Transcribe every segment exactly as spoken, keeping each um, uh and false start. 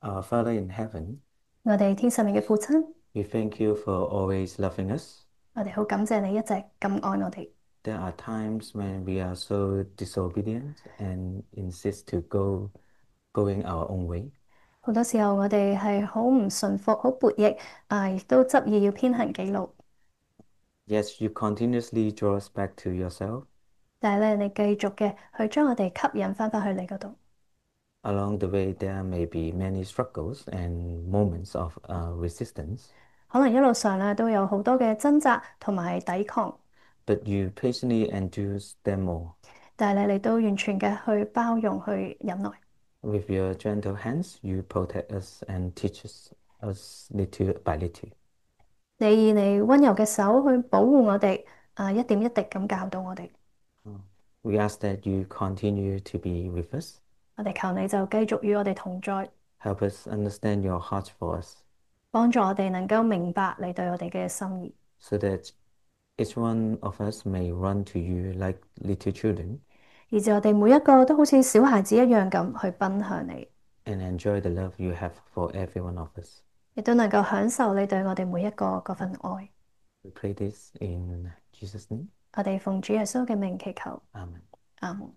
Our Father in heaven, 我哋天上面嘅父親， we thank you for always loving us. 我哋好感謝你一直咁愛我哋。 There are times when we are so disobedient and insist to go going our own way. 好多時候我哋係好唔順服、好叛逆，啊，亦都執意要偏行己路。 Yes, you continuously draw us back to yourself. 但係咧，你繼續嘅去將我哋吸引翻返去你嗰度。 Along the way, there may be many struggles and moments of uh, resistance, 可能一路上咧都有好多嘅掙扎同埋抵抗， but you patiently endure them all. 但係咧你都完全嘅去包容、去忍耐。 With your gentle hands, you protect us and teach us, us little by little. 你以你温柔嘅手去保護我哋，啊，一點一滴咁教導我哋。 Oh. We ask that you continue to be with us. 我哋求你就繼續與我哋同在， Help us understand your heart for us 幫助我哋能夠明白你對我哋嘅心意。 so that each one of us may run to you like little children 以至我哋每一個都好似小孩子一樣咁去奔向你， and enjoy the love you have for every one of us. 亦都能夠享受你對我哋每一個嗰份愛。 We pray this in Jesus' name. 我哋奉主耶穌嘅名祈求， Amen. 阿門。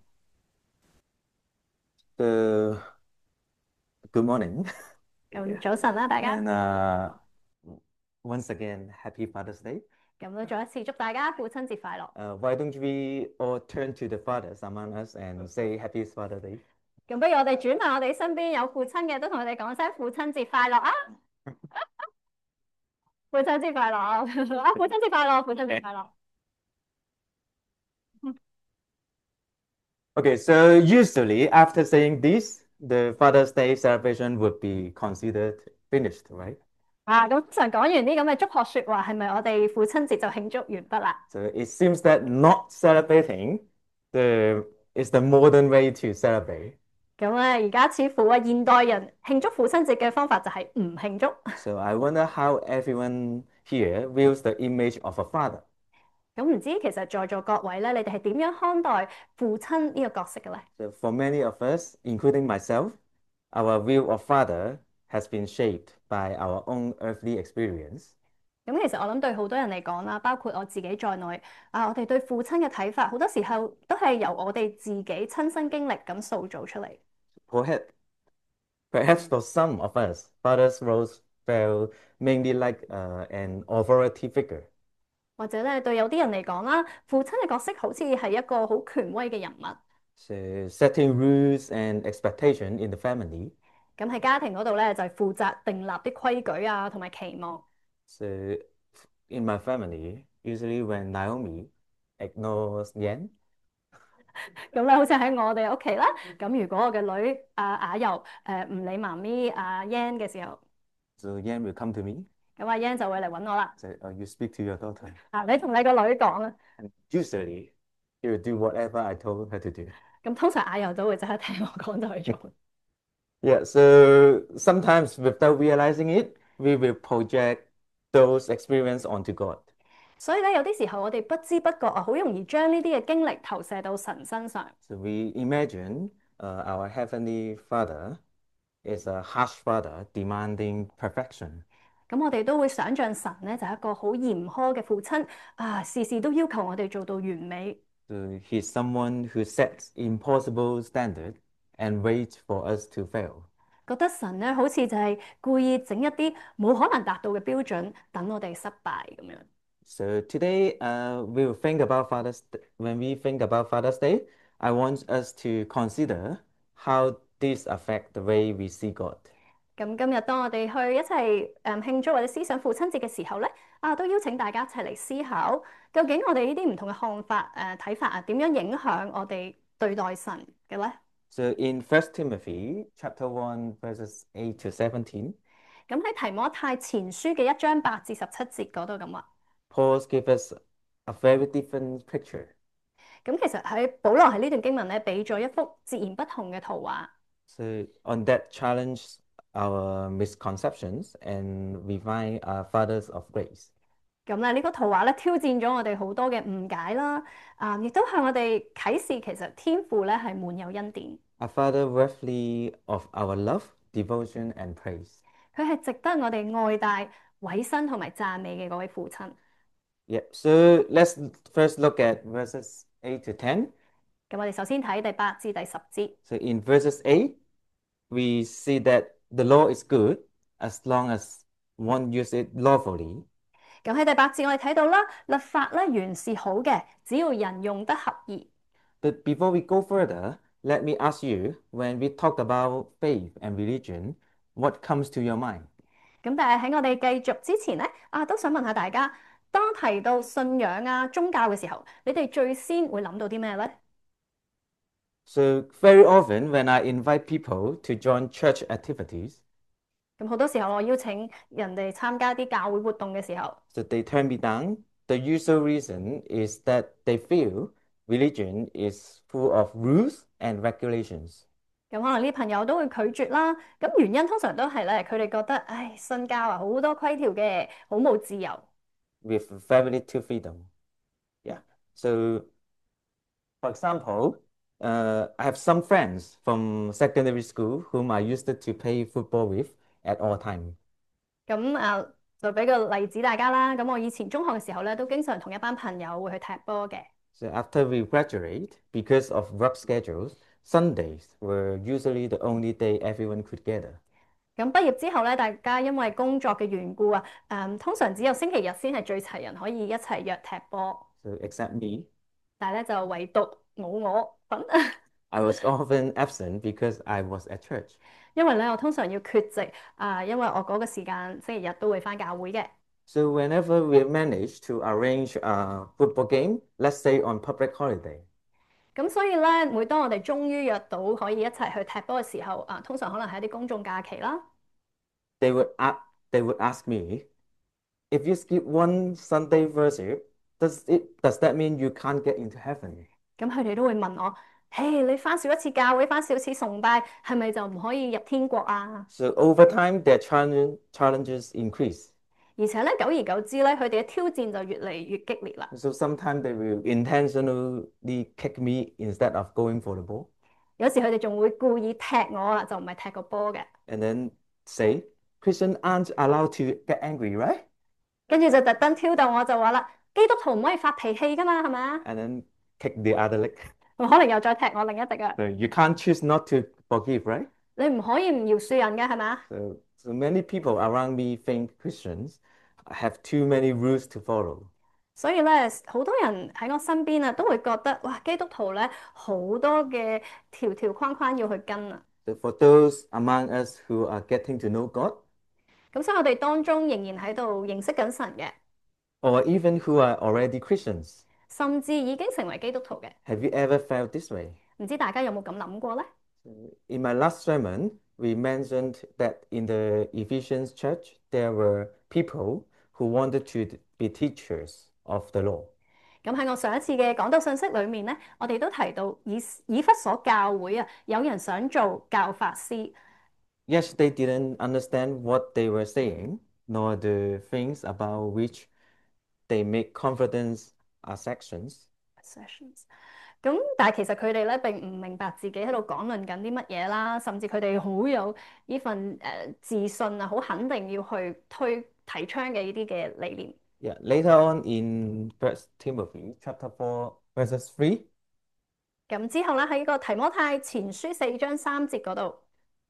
So, good morning. 咁早晨啦，大家。 And uh, once again, happy Father's Day. 咁都再一次祝大家父親節快樂。 Uh, why don't we all turn to the fathers among us and say Happy Father's Day? 咁不如我哋轉下我哋身邊有父親嘅，都同佢哋講聲父親節快樂啊！父親節快樂啊！父親節快樂，父親節快樂。 Okay, so usually after saying this, the Father's Day celebration would be considered finished, right? 啊，咁通常講完啲咁嘅祝賀説話，係咪我哋父親節就慶祝完畢啦？ So it seems that not celebrating the is the modern way to celebrate. 咁咧，而家似乎啊，現代人慶祝父親節嘅方法就係唔慶祝。 So I wonder how everyone here views the image of a father. 咁唔知其實在座各位咧，你哋係點樣看待父親呢個角色嘅咧？ So for many of us, including myself, our view of father has been shaped by our own earthly experience. 咁其實我諗對好多人嚟講啦，包括我自己在內，啊，我哋對父親嘅睇法，好多時候都係由我哋自己親身經歷咁塑造出嚟。 Perhaps, perhaps for some of us, father's roles felt mainly like uh, an authority figure. 或者咧，對有啲人嚟講啦，父親嘅角色好似係一個好權威嘅人物。 So setting rules and expectation in the family. 咁喺家庭嗰度咧，就係負責訂立啲規矩啊，同埋期望。 So in my family, usually when Naomi ignores Yan, 咁咧，好似喺我哋屋企啦。咁如果我嘅女阿雅柔誒唔理媽咪阿 Yan 嘅時候， so Yan will come to me, 咁阿 Yan 就會嚟揾我啦。 say, oh, you speak to your daughter. 啊，你同你個女講啊。 And usually, he will do whatever I told her to do. 咁通常雅柔都會即刻聽我講就去做。 Yeah, so sometimes without realizing it, we will project those experience onto God. 所以咧，有啲時候我哋不知不覺啊，好容易將呢啲嘅經歷投射到神身上。 So we imagine uh, our Heavenly Father is a harsh father demanding perfection. 咁我哋都會想像神咧就係一個好嚴苛嘅父親啊，事事都要求我哋做到完美。 So he's someone who sets impossible standard and waits for us to fail. 覺得神咧好似就係故意整一啲冇可能達到嘅標準，等我哋失敗咁樣。 So today, uh, we will think about Father's Day. When we think about Father's Day, I want us to consider how this affect the way we see God. 咁今日當我哋去一齊誒慶祝或者思想父親節嘅時候咧，啊都邀請大家一齊嚟思考，究竟我哋呢啲唔同嘅看法誒睇法啊，點樣影響我哋對待神嘅咧？ So in First Timothy chapter one verses eight to seventeen, 咁喺提摩太前書嘅一章八至十七節嗰度咁話， Paul gives us a very different picture. 咁其實喺保羅喺呢段經文咧，俾咗一幅截然不同嘅圖畫。 So on that challenge our misconceptions and refine our fathers of grace. 咁咧呢個圖畫咧挑戰咗我哋好多嘅誤解啦，啊，亦都向我哋啟示其實天父咧係滿有恩典。 A father worthy of our love devotion and praise. 佢係值得我哋愛戴、委身同埋讚美嘅嗰位父親。 Yeah, so let's first look at verses eight to ten. 咁我哋首先睇第八至第十節。 So in verses eight, we see that the law is good as long as one use it lawfully. 咁喺第八節我哋睇到啦，律法咧原是好嘅，只要人用得合宜。 But before we go further, let me ask you, when we talk about faith and religion, what comes to your mind? 咁但係喺我哋繼續之前咧，啊都想問下大家，當提到信仰啊、宗教嘅時候，你哋最先會諗到啲咩咧？ So very often when I invite people to join church activities, 咁好多時候我邀請人哋參加啲教會活動嘅時候， so they turn me down. The usual reason is that they feel religion is full of rules and regulations. 咁可能呢啲朋友都會拒絕啦。咁原因通常都係咧，佢哋覺得，唉，信教啊好多規條嘅，好冇自由。 with very little freedom. Yeah. So, for example, uh, I have some friends from secondary school whom I used to play football with at all time. 咁啊，就俾個例子大家啦。咁我以前中學嘅時候咧，都經常同一班朋友會去踢波嘅。 So after we graduate, because of work schedules, Sundays were usually the only day everyone could gather. 咁畢業之後咧，大家因為工作嘅緣故啊，誒、通常只有星期日先係最齊人可以一齊約踢波。 So except me, 但係咧就唯獨冇我份， I was often absent because I was at church. 因為咧我通常要缺席啊、因為我嗰個時間星期日都會返教會嘅。 So whenever we manage to arrange a football game, let's say on public holiday, 咁所以咧，每當我哋終於約到可以一齊去踢波嘅時候，啊，通常可能係一啲公眾假期啦。 they would a- they would ask me, if you skip one Sunday worship, does it does that mean you can't get into heaven? 咁佢哋都會問我：嘿，你返少一次教會，返少次崇拜，係咪就唔可以入天國啊？ So over time, their challenge, challenges increase. 而且咧，久而久之咧，佢哋嘅挑戰就越嚟越激烈啦。 So sometimes they will intentionally kick me instead of going for the ball, 有時佢哋仲會故意踢我啊，就唔係踢個波嘅。 and then say, Christians aren't allowed to get angry, right? 跟住就特登挑逗我，就話啦：基督徒唔可以發脾氣噶嘛，係咪啊？ And then kick the other leg. 可能又再踢我另一滴啊！ So you can't choose not to forgive, right? 你唔可以唔饒恕人嘅，係咪啊？ So, so many people around me think Christians have too many rules to follow. 所以咧，好多人喺我身邊啊，都會覺得哇，基督徒咧好多嘅條條框框要去跟啊。 So for those among us who are getting to know God, 咁所以我哋當中仍然喺度認識緊神嘅， or even who are already Christians, 甚至已經成為基督徒嘅， have you ever felt this way? 唔知大家有冇咁諗過咧？ In my last sermon, we mentioned that in the Ephesians church, there were people who wanted to be teachers of the law. 咁喺我上一次嘅講道信息裏面咧，我哋都提到以以弗所教會啊，有人想做教法師。 Yes, they didn't understand what they were saying, nor the things about which they make confidence assertions. Sessions 咁，但係其實佢哋咧並唔明白自己喺度講論緊啲乜嘢啦，甚至佢哋好有呢份誒、呃、自信啊，好肯定要去推提倡嘅呢啲嘅理念。 Yeah, later on in First Timothy chapter four, verses three, 咁之後咧喺呢個提摩太前書四章三節嗰度，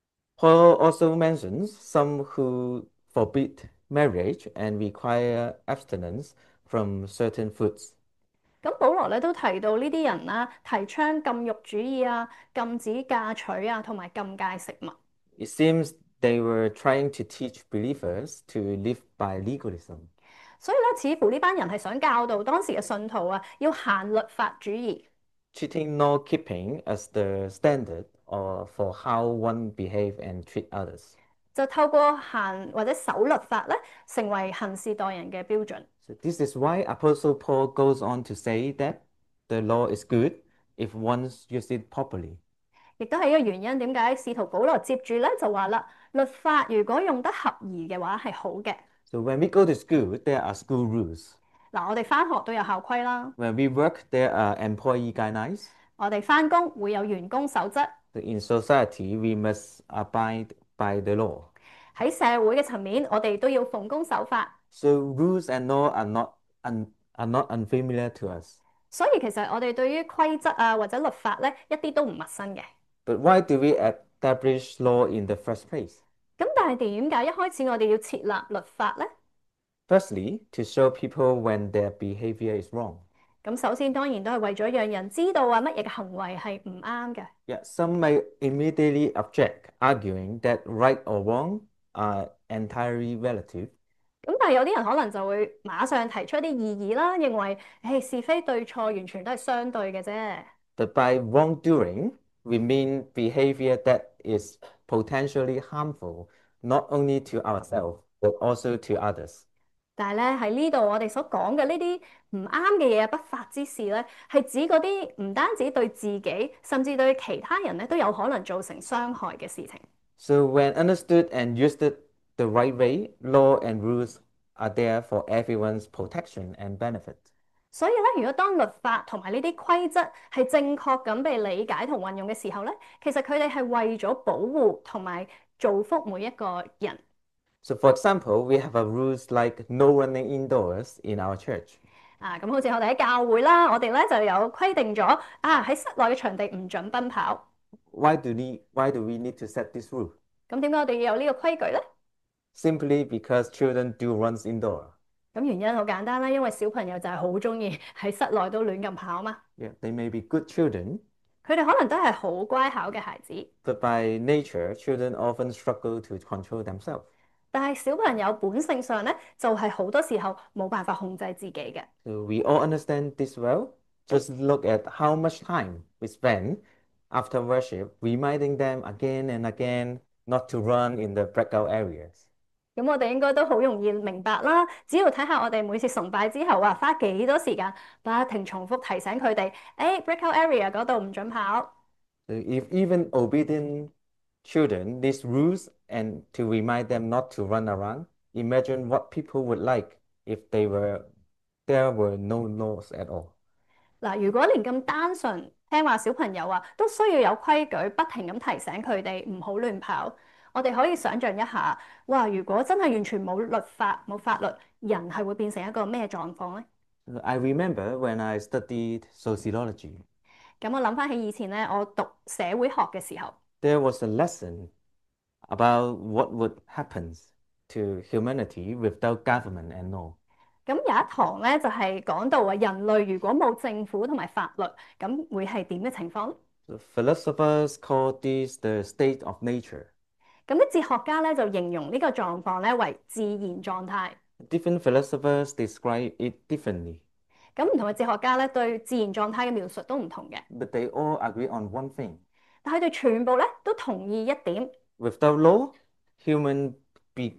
Paul also mentions some who forbid marriage and require abstinence from certain foods. 咁保羅咧都提到呢啲人啦，提倡禁欲主義啊、禁止嫁娶啊，同埋禁戒食物。 It seems they were trying to teach believers to live by legalism. 所以咧，似乎呢班人係想教導當時嘅信徒啊，要行律法主義， Cheating nor keeping as the standard or for how one behave and treat others. 就透過行或者守律法咧，成為行事待人嘅標準。 So this is why Apostle Paul goes on to say that the law is good if one uses it properly. 亦都係一個原因，點解使徒保羅接住咧就話啦，律法如果用得合宜嘅話係好嘅。 So when we go to school, there are school rules. 嗱，我哋返學都有校規啦， When we work, there are employee guidelines. 我哋返工會有員工守則。 So in society, we must abide by the law. 喺社會嘅層面，我哋都要奉公守法。 So rules and law are not un, are not unfamiliar to us. 所以其實我哋對於規則啊或者律法咧一啲都唔陌生嘅。 But why do we establish law in the first place? 咁但係點解一開始我哋要設立律法咧？ Firstly, to show people when their behavior is wrong. 咁首先當然都係為咗讓人知道啊乜嘢嘅行為係唔啱嘅。 Yeah, some may immediately object, arguing that right or wrong are entirely relative. 咁但係有啲人可能就會馬上提出一啲異議啦，認為誒是非對錯完全都係相對嘅啫。 But by wrongdoing, we mean behavior that is potentially harmful, not only to ourselves, but also to others. 但係咧喺呢度我哋所講嘅呢啲唔啱嘅嘢、不法之事咧，係指嗰啲唔單止對自己，甚至對其他人咧都有可能造成傷害嘅事情。 So when understood and used the right way, law and rules are there for everyone's protection and benefit. 所以咧，如果當律法同埋呢啲規則係正確咁被理解同運用嘅時候咧，其實佢哋係為咗保護同埋造福每一個人。 So for example, we have a rules like no running indoors in our church. 啊，咁好似我哋喺教會啦，我哋咧就有規定咗啊，喺室內嘅場地唔准奔跑。 Why do we, why do we need to set this rule? 咁點解我哋要有呢個規矩咧？ Simply because children do runs indoor. 咁原因好簡單啦，因為小朋友就係好中意喺室內都亂咁跑嘛。 Yeah, they may be good children, 佢哋可能都係好乖巧嘅孩子， but by nature, children often struggle to control themselves. 但係小朋友本性上咧就係好多時候冇辦法控制自己嘅。 So we all understand this well. Just look at how much time we spend after worship reminding them again and again not to run in the breakout areas. 咁我哋應該都好容易明白啦。只要睇下我哋每次崇拜之後啊，花幾多時間不停重複提醒佢哋，誒 breakout area 嗰度唔准跑。 So if even obedient children need rules and to remind them not to run around, imagine what people would like if they were there were no laws at all. 嗱，如果連咁單純聽話小朋友啊，都需要有規矩，不停咁提醒佢哋唔好亂跑。我哋可以想像一下，哇！如果真係完全冇律法、冇法律，人係會變成一個咩狀況呢？ I remember when I studied sociology, 咁我諗翻起以前咧，我讀社會學嘅時候， there was a lesson about what would happen to humanity without government and law. 咁有一堂咧就係講到啊，人類如果冇政府同埋法律，咁會係點嘅情況咧？ The philosophers call this the state of nature. 咁啲哲學家咧就形容呢個狀況咧為自然狀態。 Different philosophers describe it differently, 咁唔同嘅哲學家咧對自然狀態嘅描述都唔同嘅， but they all agree on one thing. 但係佢哋全部咧都同意一點， Without law, human be,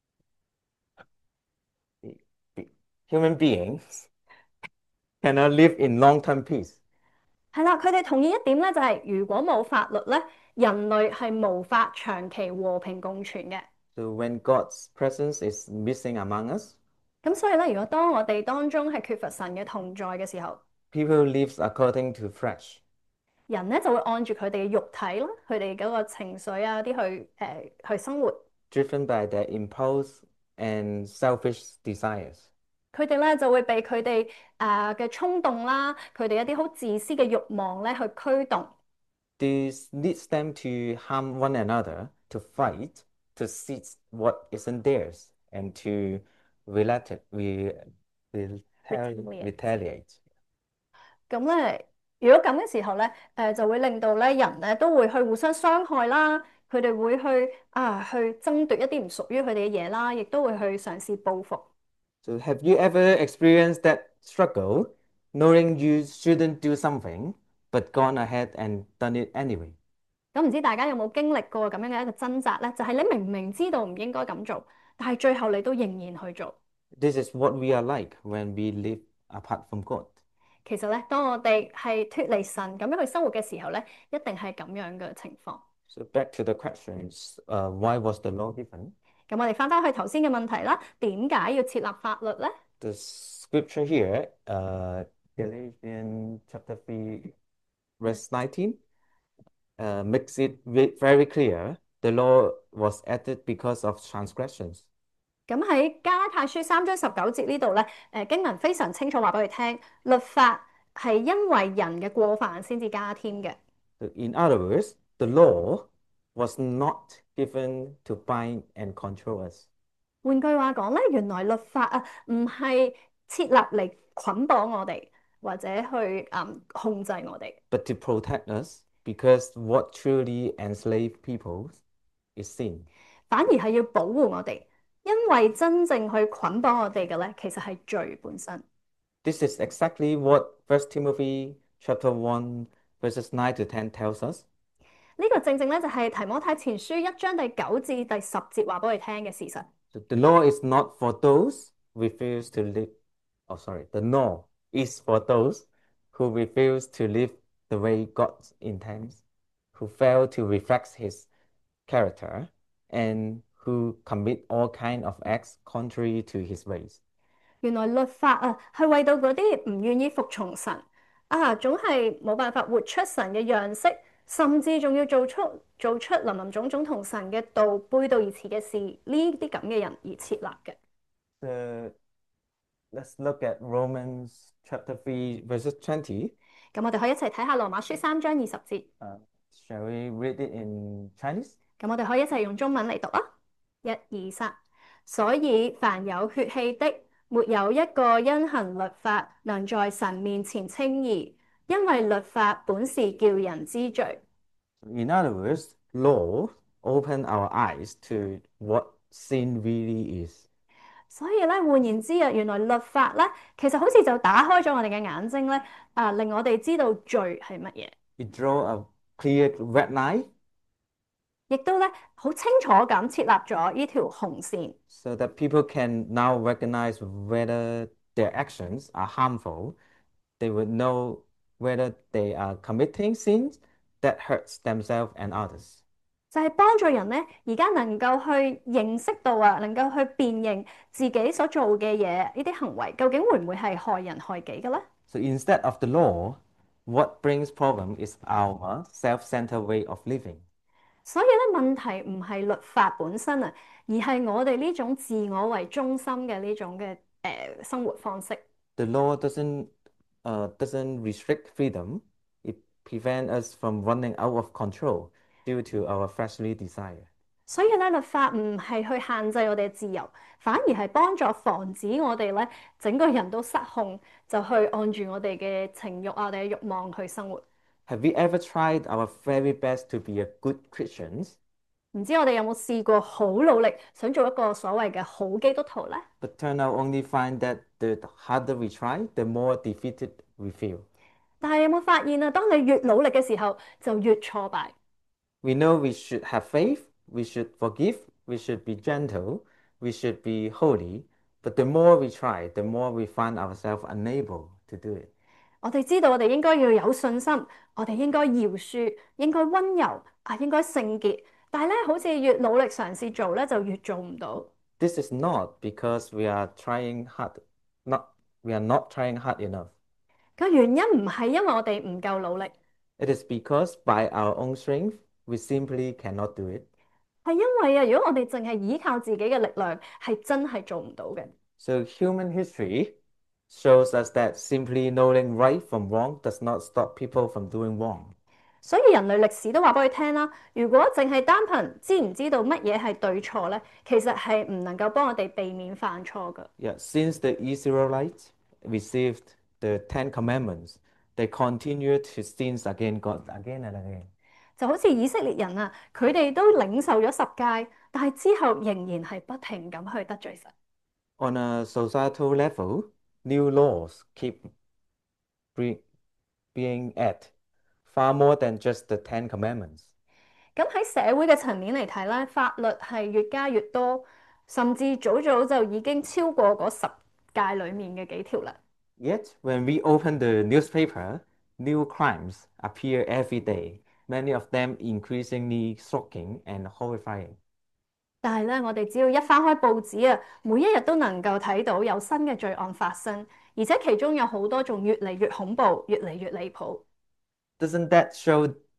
be- human beings cannot live in long-term peace. 係啦，佢哋同意一點咧就係如果冇法律咧，人類係無法長期和平共存嘅。 So when God's presence is missing among us, 咁所以咧，如果當我哋當中係缺乏神嘅同在嘅時候， people live according to flesh, 人咧就會按住佢哋嘅肉體啦，佢哋嗰個情緒啊啲去誒、呃、去生活。 driven by their impulse and selfish desires. 佢哋咧就會被佢哋誒嘅衝動啦，佢哋一啲好自私嘅慾望咧去驅動。 This leads them to harm one another, to fight, to seize what isn't theirs, and to relate, re, retali- retaliate. 咁咧，如果咁嘅時候咧，誒、就會令到咧人咧都會去互相傷害啦，佢哋會去啊去爭奪一啲唔屬於佢哋嘅嘢啦，亦都會去嘗試報復。 So have you ever experienced that struggle, knowing you shouldn't do something, but gone ahead and done it anyway? 咁唔知大家有冇經歷過咁樣嘅一個掙扎咧？就係、你明明知道唔應該咁做，但係最後你都仍然去做。 This is what we are like when we live apart from God. 其實咧，當我哋係脫離神咁樣去生活嘅時候咧，一定係咁樣嘅情況。 So back to the questions, uh, why was the law given? 咁我哋翻返去頭先嘅問題啦，點解要設立法律咧？ The scripture here, uh, Galatians chapter three, verse nineteen, uh, makes it ve- very clear The law was added because of transgressions. 咁喺加拉太書三章十九節呢度咧，誒經文非常清楚話俾佢聽，律法係因為人嘅過犯先至加添嘅。 So in other words, the law was not given to bind and control us, 換句話講咧，原來律法啊唔係設立嚟捆綁我哋，或者去嗯控制我哋， but to protect us because what truly enslaved people is sin. 反而係要保護我哋，因為真正去捆綁我哋嘅咧，其實係罪本身。 This is exactly what First Timothy chapter one verses nine to ten tells us. 呢個正正咧就係提摩太前書一章第九至第十節話俾我哋聽嘅事實。 So the law is not for those who refuse to live. Oh, sorry. The law is for those who refuse to live the way God intends, who fail to reflect His character, and who commit all kind of acts contrary to His ways. 原來律法啊係為到嗰啲唔願意服從神啊，總係冇辦法活出神嘅樣式，甚至仲要做出做出林林總總同神嘅道背道而馳嘅事，呢啲咁嘅人而設立嘅。 So let's look at Romans chapter three, verses twenty. 咁我哋可以一齊睇下羅馬書三章二十節。 Uh, shall we read it in Chinese? 咁我哋可以一齊用中文嚟讀啊！一二三，所以凡有血氣的，沒有一個因行律法能在神面前稱義，因為律法本是叫人知罪。 In other words, law open our eyes to what sin really is. 所以咧，換言之啊，原來律法咧，其實好似就打開咗我哋嘅眼睛咧，啊，令我哋知道罪係乜嘢， It draw a clear red line 亦都咧好清楚咁設立咗呢條紅線， so that people can now recognize whether their actions are harmful. They would know whether they are committing sins that hurts themselves and others. 就係幫助人咧，而家能夠去認識到啊，能夠去辨認自己所做嘅嘢，呢啲行為究竟會唔會係害人害己嘅咧？ So instead of the law, what brings problem is our self-centered way of living. 所以咧，問題唔係律法本身啊，而係我哋呢種自我為中心嘅呢種嘅誒、呃、生活方式。 The law doesn't uh, doesn't restrict freedom. It prevents us from running out of control due to our fleshly desire. 所以咧，律法唔係去限制我哋嘅自由，反而係幫助防止我哋咧整個人都失控，就去按住我哋嘅情慾啊、我哋嘅慾望去生活。 Have we ever tried our very best to be a good Christians, 唔知我哋有冇試過好努力想做一個所謂嘅好基督徒呢？ but turn out only find that the harder we try, the more defeated we feel? 但係有冇發現啊？當你越努力嘅時候，就越挫敗。 We know we should have faith, we should forgive, we should be gentle, we should be holy, but the more we try, the more we find ourselves unable to do it. 我哋知道我哋應該要有信心，我哋應該饒恕，應該溫柔啊，應該聖潔。但係咧，好似越努力嘗試做咧，就越做唔到。 This is not because we are trying hard, not we are not trying hard enough. 個原因唔係因為我哋唔夠努力， It is because by our own strength, we simply cannot do it. 係因為啊，如果我哋淨係依靠自己嘅力量，係真係做唔到嘅。 So human history shows us that simply knowing right from wrong does not stop people from doing wrong. 所以人類歷史都話俾佢聽啦，如果淨係單憑知唔知道乜嘢係對錯咧，其實係唔能夠幫我哋避免犯錯㗎。 Yeah, since the Israelites received the Ten Commandments, they continue to sin against God again and again. 就好似以色列人啊，佢哋都領受咗十誡，但係之後仍然係不停咁去得罪神。 On a societal level, new laws keep bre- being added, far more than just the Ten Commandments. 咁喺社會嘅層面嚟睇咧，法律係越加越多，甚至早早就已經超過嗰十誡裡面嘅幾條啦。 Yet, when we open the newspaper, new crimes appear every day, many of them increasingly shocking and horrifying. 但係咧，我哋只要一翻開報紙啊，每一日都能夠睇到有新嘅罪案發生，而且其中有好多仲越嚟越恐怖、越嚟越離譜。 Doesn't that show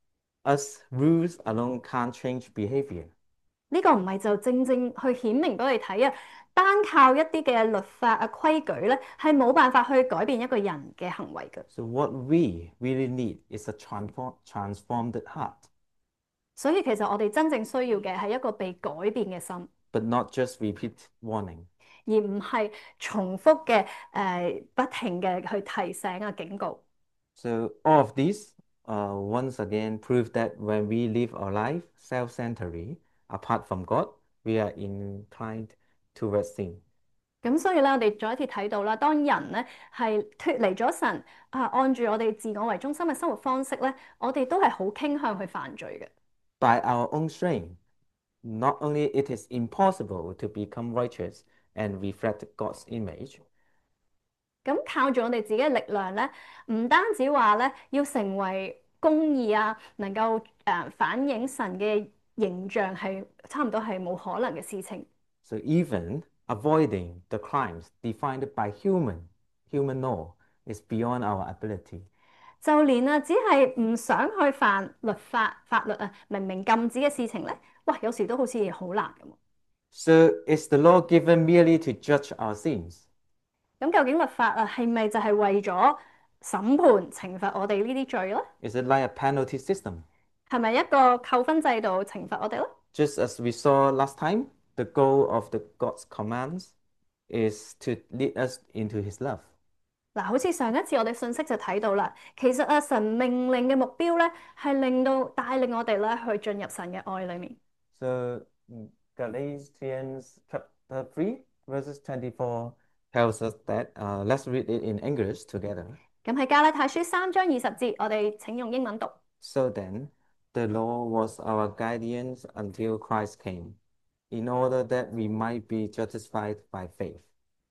As rules alone can't change behavior. 呢個唔係就正正去顯明俾我哋睇啊，單靠一啲嘅律法啊規矩咧，係冇辦法去改變一個人嘅行為嘅。 So what we really need is a transform, transformed heart, 所以其實我哋真正需要嘅係一個被改變嘅心， but not just repeat warning. 而唔係重複嘅誒、呃、不停嘅去提醒啊警告。 So all of these uh, once again prove that when we live our life self-centeredly, apart from God, we are inclined towards sin. 咁所以咧，我哋再一次睇到啦，當人咧係脫離咗神啊，按住我哋自我為中心嘅生活方式咧，我哋都係好傾向去犯罪嘅。 By our own strength, not only it is impossible to become righteous and reflect God's image, 咁靠住我哋自己嘅力量咧，唔單止話咧要成為公義啊，能夠誒、呃、反映神嘅形象係差唔多係冇可能嘅事情。 so even avoiding the crimes defined by human human law is beyond our ability. 就連啊，只係唔想去犯律法法律啊，明明禁止嘅事情咧，哇，有時都好似好難咁。 So is the law given merely to judge our sins? 咁究竟律法啊，係咪就係為咗審判懲罰我哋呢啲罪咧？ Is it like a penalty system? 係咪一個扣分制度懲罰我哋咧？ Just as we saw last time, the goal of the God's commands is to lead us into His love. 嗱，好似上一次我哋信息就睇到啦，其實啊，神命令嘅目標咧，係令到帶領我哋咧去進入神嘅愛裏面。 So Galatians chapter three, verses twenty-four tells us that. Uh, let's read it in English together. 咁喺加拉太書三章二十節，我哋請用英文讀。 So then, the law was our guidance until Christ came, in order that we might be justified by faith.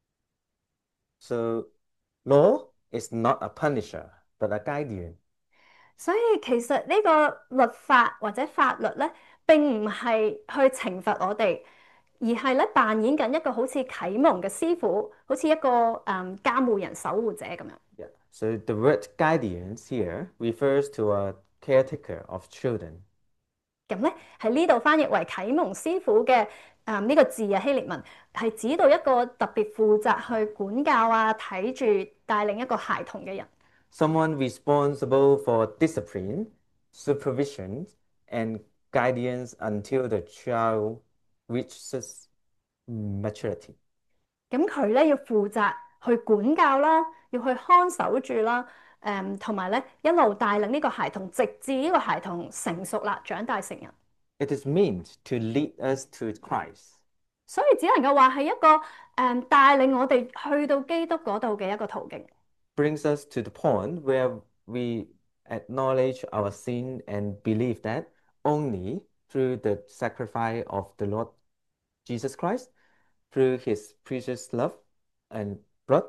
So, law is not a punisher, but a guardian. 所以其實呢個律法或者法律咧，並唔係去懲罰我哋，而係咧扮演緊一個好似啟蒙嘅師傅，好似一個誒監護人、守護者咁樣。 Yeah. So the word guardians here refers to a caretaker of children. 咁咧喺呢度翻譯為啟蒙師傅嘅誒呢個字啊，希臘文係指到一個特別負責去管教啊、睇住帶領一個孩童嘅人。 Someone responsible for discipline, supervision, and guidance until the child reaches maturity. 咁佢咧要負責去管教啦，要去看守住啦，誒同埋咧一路帶領呢個孩童，直至呢個孩童成熟啦，長大成人。 It is meant to lead us to Christ. 所以只能夠話係一個誒帶領我哋去到基督嗰度嘅一個途徑。 Brings us to the point where we acknowledge our sin and believe that only through the sacrifice of the Lord Jesus Christ, through his precious love and blood,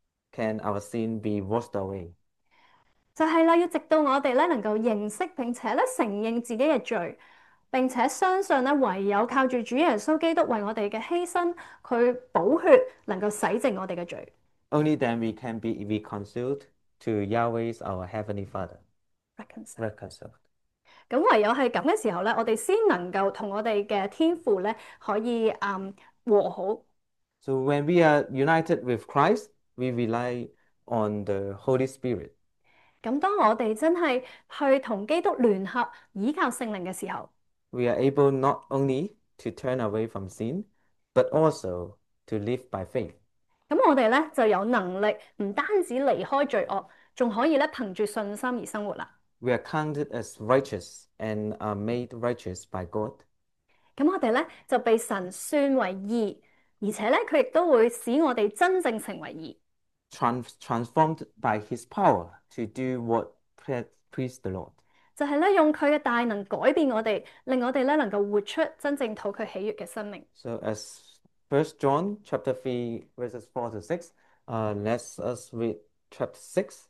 can our sin be washed away. 就係啦，要直到我哋咧能夠認識並且咧承認自己嘅罪，並且相信咧唯有靠住主耶穌基督為我哋嘅犧牲，佢寶血能夠洗淨我哋嘅罪。 Only then we can be reconciled to Yahweh's our Heavenly Father. Reconcile. Reconciled. 咁唯有係咁嘅時候咧，我哋先能夠同我哋嘅天父咧可以嗯和好。 So when we are united with Christ, we rely on the Holy Spirit. 咁當我哋真係去同基督聯合，依靠聖靈嘅時候， we are able not only to turn away from sin, but also to live by faith. 咁我哋咧就有能力唔單止離開罪惡，仲可以咧憑住信心而生活啦。 We are counted as righteous and are made righteous by God. 咁我哋咧就被神算為義，而且咧佢亦都會使我哋真正成為義。 Trans transformed by his power to do what pleased the Lord. 就係咧用佢嘅大能改變我哋，令我哋咧能夠活出真正討佢喜悅嘅生命。 So as First John chapter three verses four to six, uh, let's us read chapter six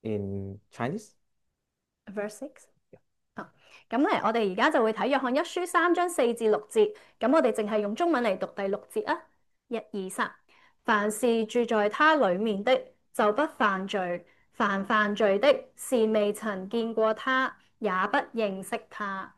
in Chinese. Verse six。啊，咁咧我哋而家就會睇約翰一書三章四至六節，咁我哋淨係用中文嚟讀第六節啊。一二三，凡是住在他裡面的，就不犯罪；凡犯罪的，是未曾見過他， 也不認識他。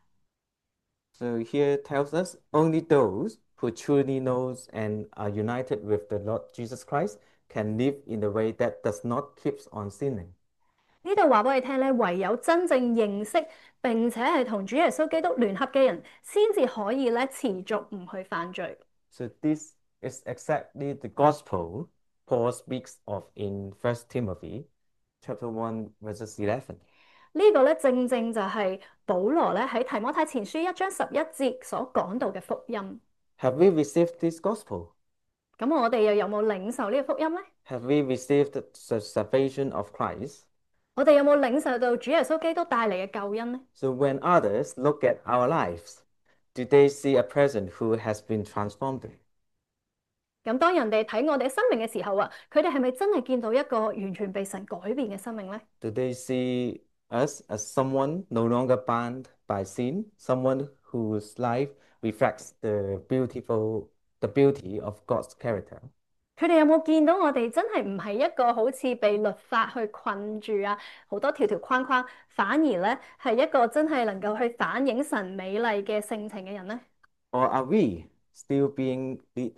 So here tells us only those who truly knows and are united with the Lord Jesus Christ can live in a way that does not keeps on sinning. 呢度話俾你聽咧，唯有真正認識並且係同主耶穌基督聯合嘅人，先至可以咧持續唔去犯罪。 So this is exactly the gospel Paul speaks of in First Timothy chapter one verses eleven. 呢個咧正正就係保羅咧喺提摩太前書一章十一節所講到嘅福音。 Have we received this gospel? 咁我哋又有冇領受呢個福音呢？ Have we received the salvation of Christ? 我哋有冇領受到主耶穌基督帶嚟嘅救恩呢？ So when others look at our lives, do they see a person who has been transformed? 咁當人哋睇我哋嘅生命嘅時候啊，佢哋係咪真係見到一個完全被神改變嘅生命呢？ Do they see us as someone no longer bound by sin, someone whose life reflects the beautiful, the beauty of God's character? 佢哋有冇見到我哋真係唔係一個好似被律法去困住啊，好多條條框框，反而咧係一個真係能夠去反映神美麗嘅性情嘅人呢？ Or are we still being led,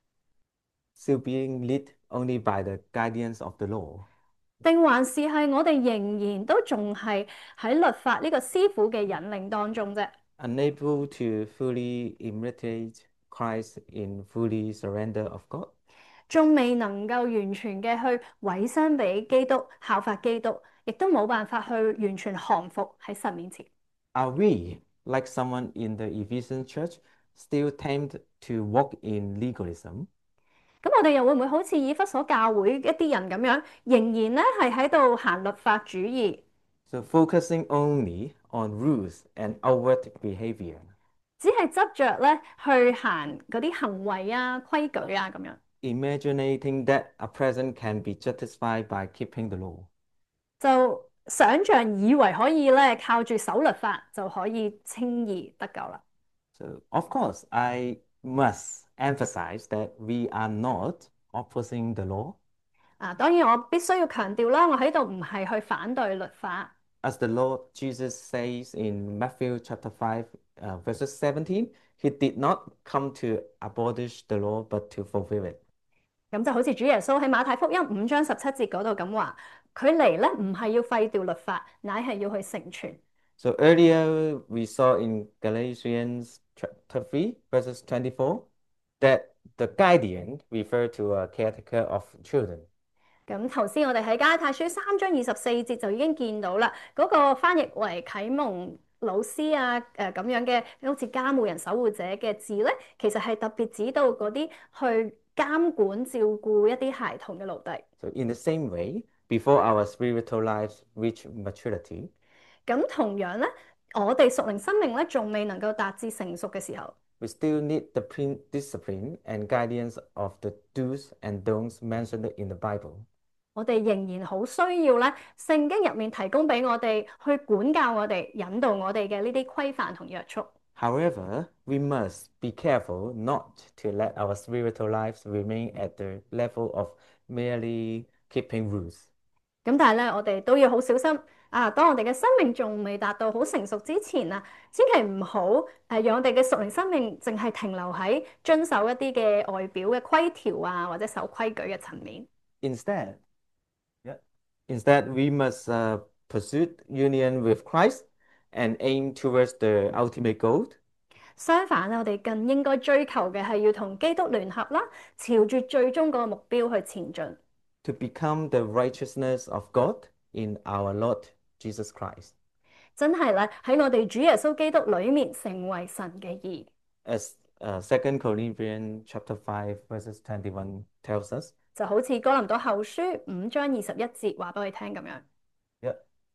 still being led only by the guidance of the law? 定還是係我哋仍然都仲係喺律法呢個師傅嘅引領當中啫？ Unable to fully imitate Christ in fully surrender of God? 仲未能夠完全嘅去委身俾基督，效法基督，亦都冇辦法去完全降服喺神面前。 Are we, like someone in the Ephesian church, still tempted to walk in legalism? 咁我哋又會唔會好似以弗所教會一啲人咁樣，仍然咧係喺度行律法主義， So focusing only on rules and outward behavior. 只係執着咧去行嗰啲行為啊、規矩啊咁樣， Imagining that a person can be justified by keeping the law. 就想像以為可以咧靠住守律法就可以輕易得救啦。 So of course, I must emphasize that we are not opposing the law. 啊，當然我必須要強調啦，我喺度唔係去反對律法。 As the Lord Jesus says in Matthew chapter five, uh, verses seventeen, he did not come to abolish the law, but to fulfill it. 咁就好似主耶穌喺馬太福音五章十七節嗰度咁話，佢嚟咧唔係要廢掉律法，乃係要去成全。 So earlier we saw in Galatians chapter three, verses twenty-four, that the guardian referred to a caretaker of children. 咁頭先我哋喺加拉太書三章二十四節就已經見到啦，嗰、個翻譯為啟蒙老師啊，誒、呃、咁樣嘅好似監護人、守護者嘅字咧，其實係特別指到嗰啲去監管照顧一啲孩童嘅奴隸。 So in the same way, before our spiritual lives reach maturity, 咁同樣咧，我哋屬靈生命咧仲未能夠達至成熟嘅時候， we still need the prin- discipline and guidance of the do's and don'ts mentioned in the Bible. 我哋仍然好需要咧聖經入面提供俾我哋去管教我哋、引導我哋嘅呢啲規範同約束。 However, we must be careful not to let our spiritual lives remain at the level of merely keeping rules. 咁但係咧，我哋都要好小心啊！當我哋嘅生命仲未達到好成熟之前啊，千祈唔好誒，讓我哋嘅屬靈生命淨係停留喺遵守一啲嘅外表嘅規條啊，或者守規矩嘅層面。 Instead, yeah, instead we must uh, pursue union with Christ and aim towards the ultimate goal. 相反咧，我哋更應該追求嘅係要同基督聯合啦，朝住最終嗰個目標去前進。 To become the righteousness of God in our Lord Jesus Christ. 真係咧喺我哋主耶穌基督裏面成為神嘅義。 As uh, Second Corinthians chapter five verses twenty-one tells us. 就好似哥林多後書五章二十一節話俾我哋聽咁樣。 Yeah.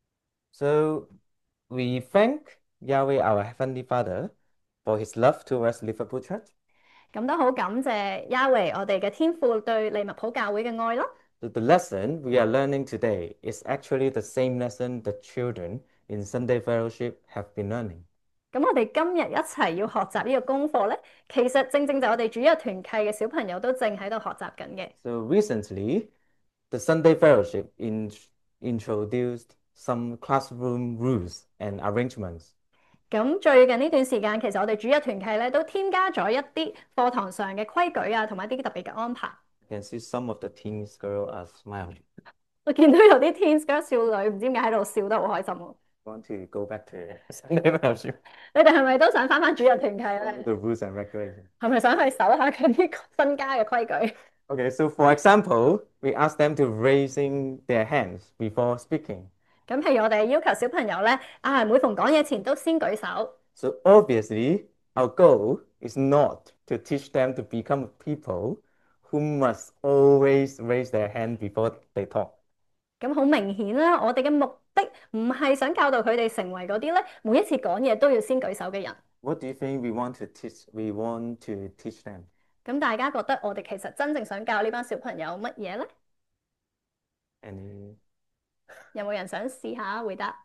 So we thank Yahweh our Heavenly Father for His love towards Liverpool Church. 咁都好感謝 Yahweh 我哋嘅天父對利物浦教會嘅愛咯。 So the lesson we are learning today is actually the same lesson the children in Sunday Fellowship have been learning. 咁我哋今日一齊要學習呢個功課咧，其實正正就我哋主日團契嘅小朋友都正喺度學習緊嘅。 So recently, the Sunday Fellowship in, introduced some classroom rules and arrangements. 咁最近呢段時間，其實我哋主日團契咧都添加咗一啲課堂上嘅規矩啊，同埋一啲特別嘅安排。 You can see some of the teens girls are smiling. 我見到有啲 teens 嗰少女唔知點解喺度笑得好開心喎。 Want to go back to Sunday fellowship, 你哋係咪都想翻翻主日團契咧？ the rules and regulations. 係咪想去搜下佢啲新加嘅規矩？ Okay, so for example, we ask them to raising their hands before speaking. 咁譬如我哋要求小朋友咧，啊每逢講嘢前都先舉手。 So obviously, our goal is not to teach them to become people who must always raise their hand before they talk. 咁好明顯啦，我哋嘅目的唔係想教導佢哋成為嗰啲咧，每一次講嘢都要先舉手嘅人。 What do you think we want to teach? We want to teach them. 咁大家覺得我哋其實真正想教呢班小朋友乜嘢咧？ Any? 有冇人想試下回答？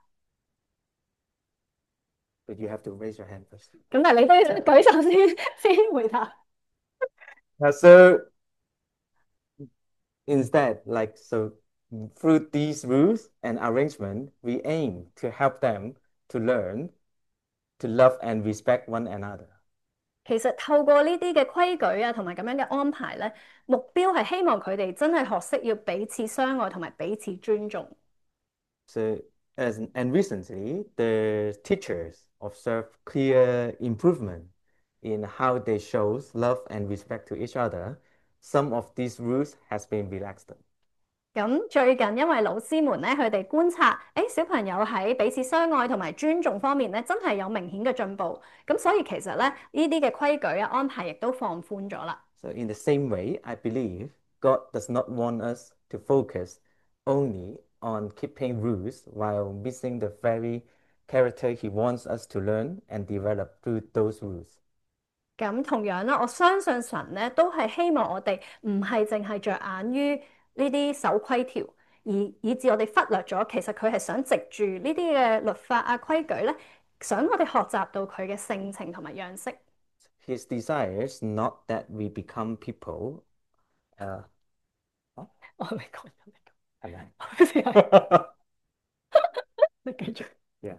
But you have to raise your hand first. 咁但係你都要舉手先先回答。 Uh, so instead, like so, through these rules and arrangement, we aim to help them to learn to love and respect one another. 其實透過呢啲嘅規矩啊，同埋咁樣嘅安排咧，目標係希望佢哋真係學識要彼此相愛同埋彼此尊重。 So as and recently, the teachers observed clear improvement in how they show love and respect to each other. Some of these rules has been relaxed. 咁最近因為老師們咧，佢哋觀察，誒小朋友喺彼此相愛同埋尊重方面咧，真係有明顯嘅進步。咁所以其實咧，呢啲嘅規矩啊安排亦都放寬咗啦。 So in the same way, I believe God does not want us to focus only on keeping rules while missing the very character He wants us to learn and develop through those rules. 咁同樣啦，我相信神咧都係希望我哋唔係淨係着眼於呢啲守規條，而以致我哋忽略咗，其實佢係想藉住呢啲嘅律法啊規矩咧，想我哋學習到佢嘅性情同埋樣式。 His desires not that we become people. Uh, 我未講，我未講， 係咪？ 好似係你繼續。 Yeah.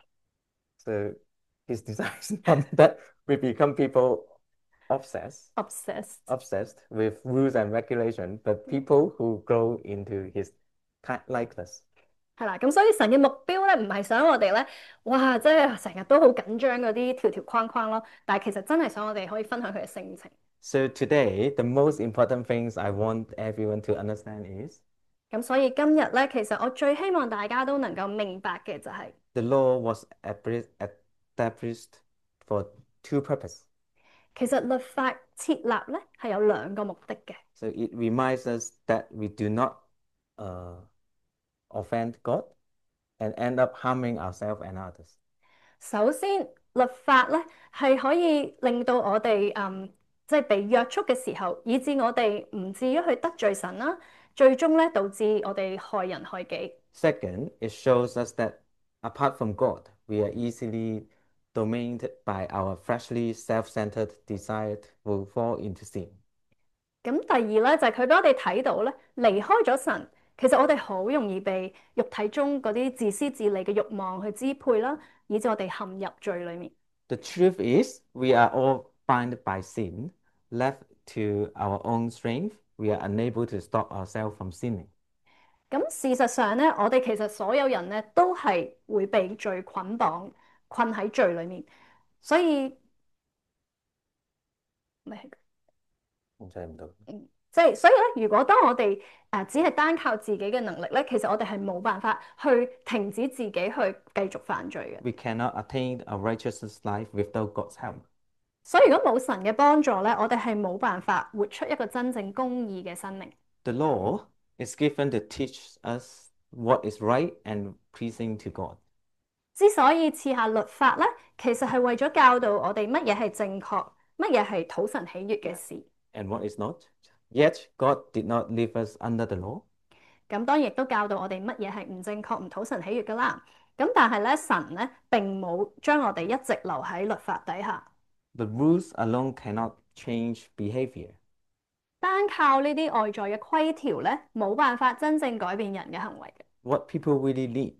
So his desires not that we become people obsessed, obsessed obsessed with rules and regulation, but people who grow into his kind likeness. 係啦，咁所以神嘅目標咧，唔係想我哋咧，哇，即係成日都好緊張嗰啲條條框框咯。但係其實真係想我哋可以分享佢嘅性情。 So today, the most important things I want everyone to understand is 咁所以今日咧，其實我最希望大家都能夠明白嘅就係、是、 the law was established for two purposes. 其實律法設立咧係有兩個目的嘅。 So it reminds us that we do not uh, offend God and end up harming ourselves and others. 首先，律法咧係可以令到我哋嗯即係被約束嘅時候，以致我哋唔至於去得罪神啦，最終咧導致我哋害人害己。 Second, it shows us that apart from God, we are easily dominated by our fleshly, self-centered desire will fall into sin. 咁第二咧就係佢俾我哋睇到咧，離開咗神，其實我哋好容易被肉體中嗰啲自私自利嘅慾望去支配啦，以致我哋陷入罪裡面。 The truth is, we are all bound by sin. Left to our own strength, we are unable to stop ourselves from sinning. 咁事實上咧，我哋其實所有人咧都係會被罪捆綁，困喺罪裡面，所以咩？ 我真係唔到。 嗯，即係所以咧，如果當我哋誒、呃、只係單靠自己嘅能力咧，其實我哋係冇辦法去停止自己去繼續犯罪嘅。 We cannot attain a righteous life without God's help. 所以如果冇神嘅幫助咧，我哋係冇辦法活出一個真正公義嘅生命。 The law is given to teach us what is right and pleasing to God. 之所以賜下律法咧，其實係為咗教導我哋乜嘢係正確，乜嘢係討神喜悅嘅事。 And what is not? Yet God did not leave us under the law. 咁當然亦都教導我哋乜嘢係唔正確、唔討神喜悅噶啦。咁但係咧，神咧並冇將我哋一直留喺律法底下。 The rules alone cannot change behavior. 單靠呢啲外在嘅規條咧，冇辦法真正改變人嘅行為嘅。 What people really need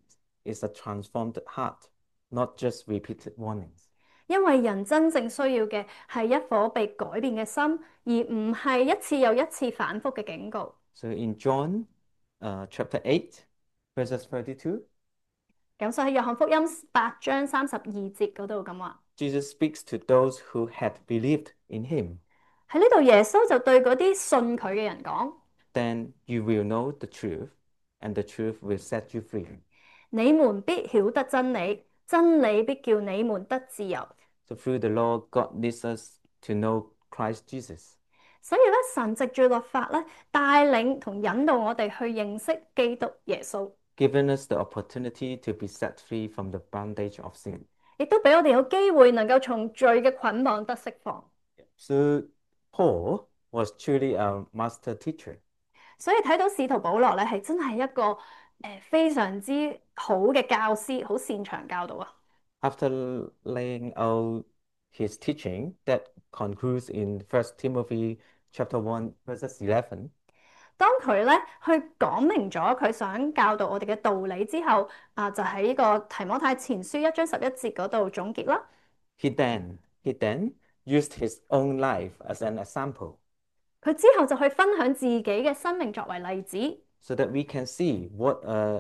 is a transformed heart, not just repeated warnings. 因為人真正需要嘅係一顆被改變嘅心，而唔係一次又一次反覆嘅警告。 So in John uh, chapter eight, verses thirty-two, 咁所以喺約翰福音八章三十二節嗰度咁話， Jesus speaks to those who had believed in him. 喺呢度耶穌就對嗰啲信佢嘅人講： Then you will know the truth, and the truth will set you free. 你們必曉得真理，真理必叫你們得自由。 So through the law, God leads us to know Christ Jesus, 所以咧，神藉住律法咧，帶領同引導我哋去認識基督耶穌， giving us the opportunity to be set free from the bondage of sin. 亦都俾我哋有機會能夠從罪嘅捆綁得釋放。 So Paul was truly a master teacher. 所以睇到使徒保羅咧，係真係一個誒、呃、非常之好嘅教師，好擅長教導啊！ After laying out his teaching that concludes in First Timothy chapter one, verses eleven, 當佢咧去講明咗佢想教導我哋嘅道理之後，啊就喺呢個提摩太前書一章十一節嗰度總結啦。 he then he then used his own life as an example 佢之後就去分享自己嘅生命作為例子， so that we can see what a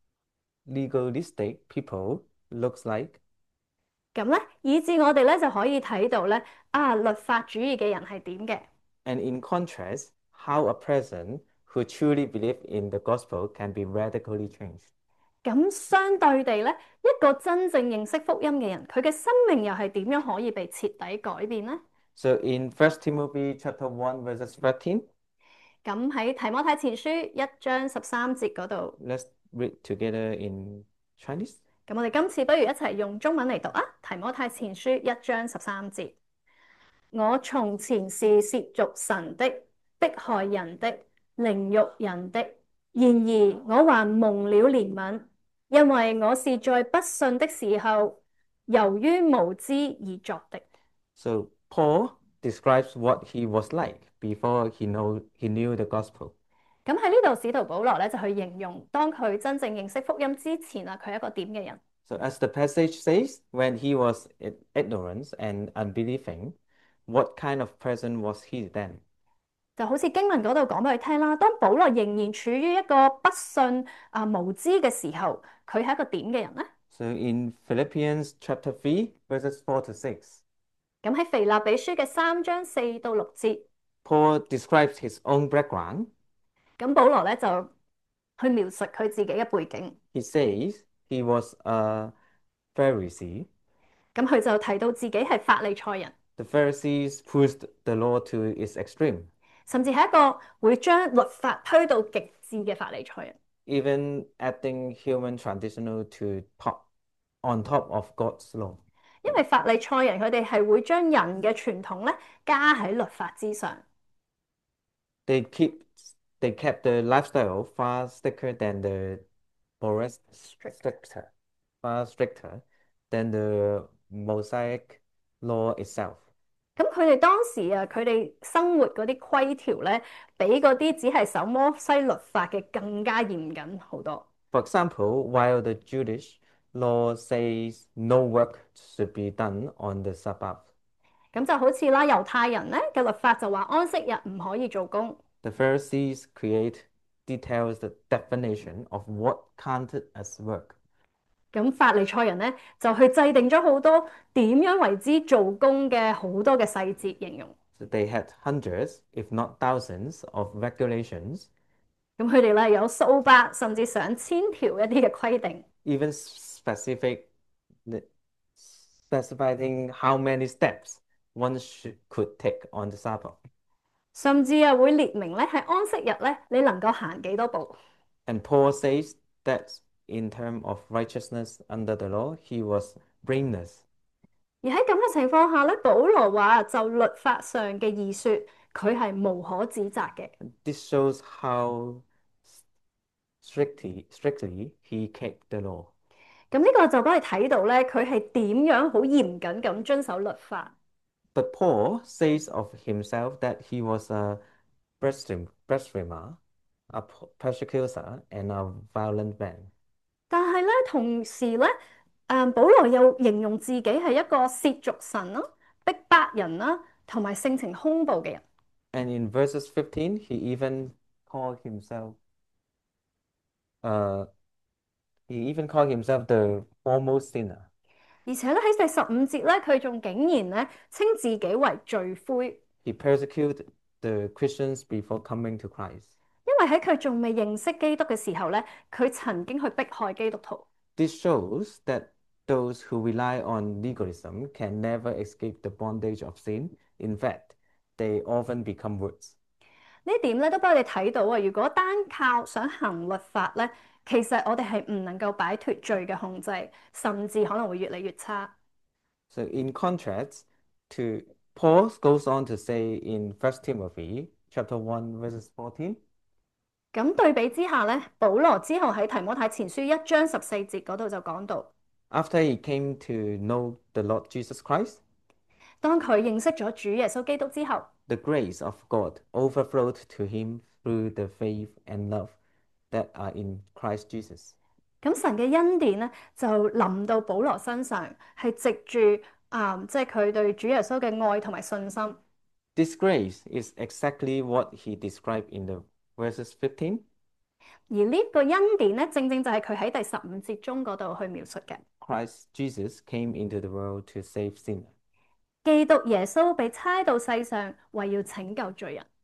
legalistic people looks like, 咁咧以致我哋咧就可以睇到咧啊律法主義嘅人係點嘅。 and in contrast, how a person who truly believes in the gospel can be radically changed. 咁相對地咧，一個真正認識福音嘅人，佢嘅生命又係點樣可以被徹底改變呢？ So in First Timothy chapter one, verses thirteen, 咁喺提摩太前書一章十三節嗰度， let's read together in Chinese. 咁我哋今次不如一齊用中文嚟讀啊！提摩太前書一章十三節，我從前是褻瀆神的，迫害人的，凌辱人的，然而我還蒙了憐憫，因為我是在不信的時候，由於無知而作的。 So Paul describes what he was like before he know he knew the gospel. 咁喺呢度，使徒保羅咧就去形容，當佢真正認識福音之前啊，佢係一個點嘅人。 So as the passage says, when he was in ignorance and unbelieving, what kind of person was he then? 就好似經文嗰度講俾佢聽啦，當保羅仍然處於一個不信啊無知嘅時候，佢係一個點嘅人咧？ So in Philippians chapter three, verses four to six, 咁喺腓立比書嘅三章四到六節， Paul describes his own background. 咁保羅咧就去描述佢自己嘅背景。 He says he was a Pharisee. 咁佢就提到自己係法利賽人， The Pharisees pushed the law to its extreme, 甚至係一個會將律法推到極致嘅法利賽人。 even adding human traditional to top on top of God's law. 因為法利賽人佢哋係會將人嘅傳統咧加喺律法之上。 They keep they kept the lifestyle far stricter than the Boris stricter, far stricter than the Mosaic law itself. 咁佢哋當時啊，佢哋生活嗰啲規條咧，比嗰啲只係守摩西律法嘅更加嚴謹好多。 For example, while the Jewish law says no work should be done on the Sabbath, 咁就好似啦，猶太人咧嘅律法就話安息日唔可以做工。 the Pharisees create details the definition of what counted as work. 咁法利賽人咧就去制定咗好多點樣為之做工嘅好多嘅細節形容。 So they had hundreds, if not thousands, of regulations, 咁佢哋咧有數百甚至上千條一啲嘅規定， even specific specifying how many steps one should, could take on the Sabbath. 甚至啊會列明咧喺安息日咧你能夠行幾多步。 And Paul says that in terms of righteousness under the law, he was blameless. 而喺咁嘅情況下咧，保羅話就律法上嘅義說，佢係無可指責嘅。 This shows how strictly strictly he kept the law. 咁呢個就幫你睇到咧，佢係點樣好嚴謹咁遵守律法。 But Paul says of himself that he was a blasphemer, a persecutor, and a violent man. 但係咧，同時咧，誒保羅又形容自己係一個褻瀆神啦、逼迫人啦，同埋性情兇暴嘅人。 And in verses fifteen, he even called himself, uh, he even called himself the foremost sinner. 而且咧喺第十五節咧，佢仲竟然咧稱自己為罪魁， He persecuted the Christians before coming to Christ. 因為喺佢仲未認識基督嘅時候咧，佢曾經去迫害基督徒。 This shows that those who rely on legalism can never escape the bondage of sin. In fact, they often become worse. 呢點咧都俾我哋睇到啊！如果單靠想行律法咧，其實我哋係唔能夠擺脱罪嘅控制，甚至可能會越嚟越差。 So in contrast to Paul goes on to say in First Timothy chapter one verses fourteen, 咁對比之下咧，保羅之後喺提摩太前書一章十四節嗰度就講到， after he came to know the Lord Jesus Christ, 當佢認識咗主耶穌基督之後， the grace of God overflowed to him through the faith and love that are in Christ Jesus. 咁神嘅恩典咧就臨到保羅身上，係藉住啊，即係佢對主耶穌嘅愛同埋信心。 This grace is exactly what he described in the verses fifteen. 而呢個恩典咧，正正就係佢喺第十五節中嗰度去描述嘅。 Christ Jesus came into the world to save sinners. 基督耶穌被差到世上，為要拯救罪人。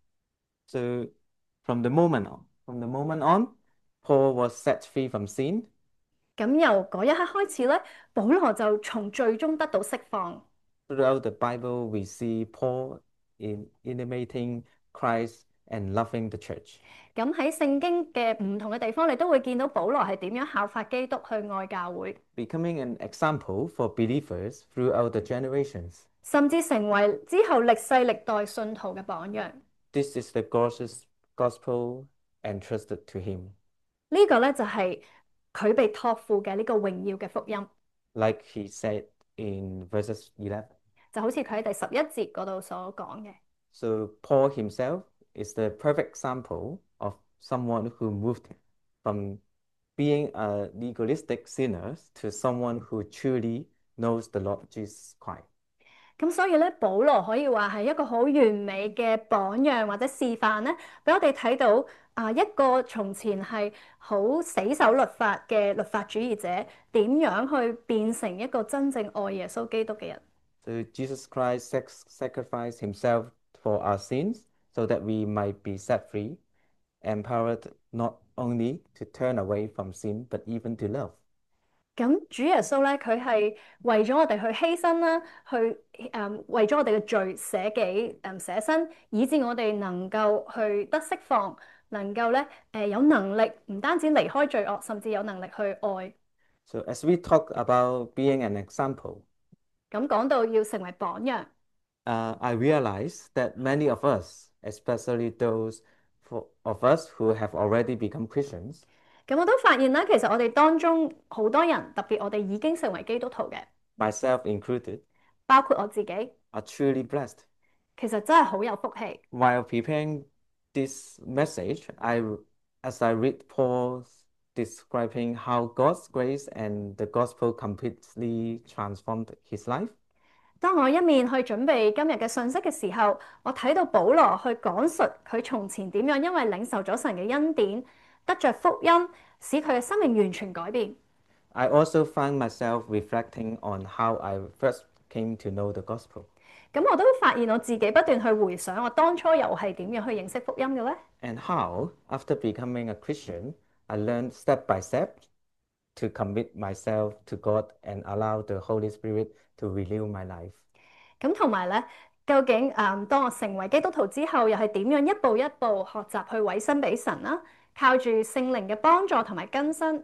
So from the moment on, from the moment on, Paul was set free from sin. 咁由嗰一刻開始咧，保羅就從罪中得到釋放。 Throughout the Bible, we see Paul in imitating Christ and loving the church. 咁喺聖經嘅唔同嘅地方，你都會見到保羅係點樣效法基督去愛教會， Becoming an example for believers throughout the generations. 甚至成為之後歷世歷代信徒嘅榜樣。 This is the gorgeous gospel entrusted to him. 呢個咧就係佢被託付嘅呢個榮耀嘅福音， Like he said in verses eleven. 就好似佢喺第十一節嗰度所講嘅。 So Paul himself is the perfect example of someone who moved from being a legalistic sinner to someone who truly knows the Lord Jesus Christ. 咁所以咧，保羅可以話係一個好完美嘅榜樣或者示範咧，俾我哋睇到啊一個從前係好死守律法嘅律法主義者，點樣去變成一個真正愛耶穌基督嘅人。 So Jesus Christ sac- sacrificed himself for our sins so that we might be set free, empowered not only to turn away from sin, but even to love. 咁主耶穌咧，佢係為咗我哋去犧牲啦，去誒、嗯、為咗我哋嘅罪捨己誒捨身，以致我哋能夠去得釋放，能夠咧誒有能力唔單止離開罪惡，甚至有能力去愛。 So as we talk about being an example, 咁講到要成為榜樣， uh, I realize that many of us, especially those for, of us who have already become Christians, 咁我都發現咧，其實我哋當中好多人，特別我哋已經成為基督徒嘅， myself included, 包括我自己， are truly blessed. 其實真係好有福氣。 While preparing this message, I, as I read Paul's describing how God's grace and the gospel completely transformed his life, 當我一面去準備今日嘅信息嘅時候，我睇到保羅去講述佢從前點樣因為領受咗神嘅恩典，得着福音，使佢嘅生命完全改變。 I also find myself reflecting on how I first came to know the gospel 咁我都發現我自己不斷去回想我當初又係點樣去認識福音嘅呢？ and how, after becoming a Christian, I learned step by step to commit myself to God and allow the Holy Spirit to renew my life. 咁同埋咧，究竟誒、嗯、當我成為基督徒之後，又係點樣一步一步學習去委身俾神啦？靠住聖靈嘅幫助同埋更新，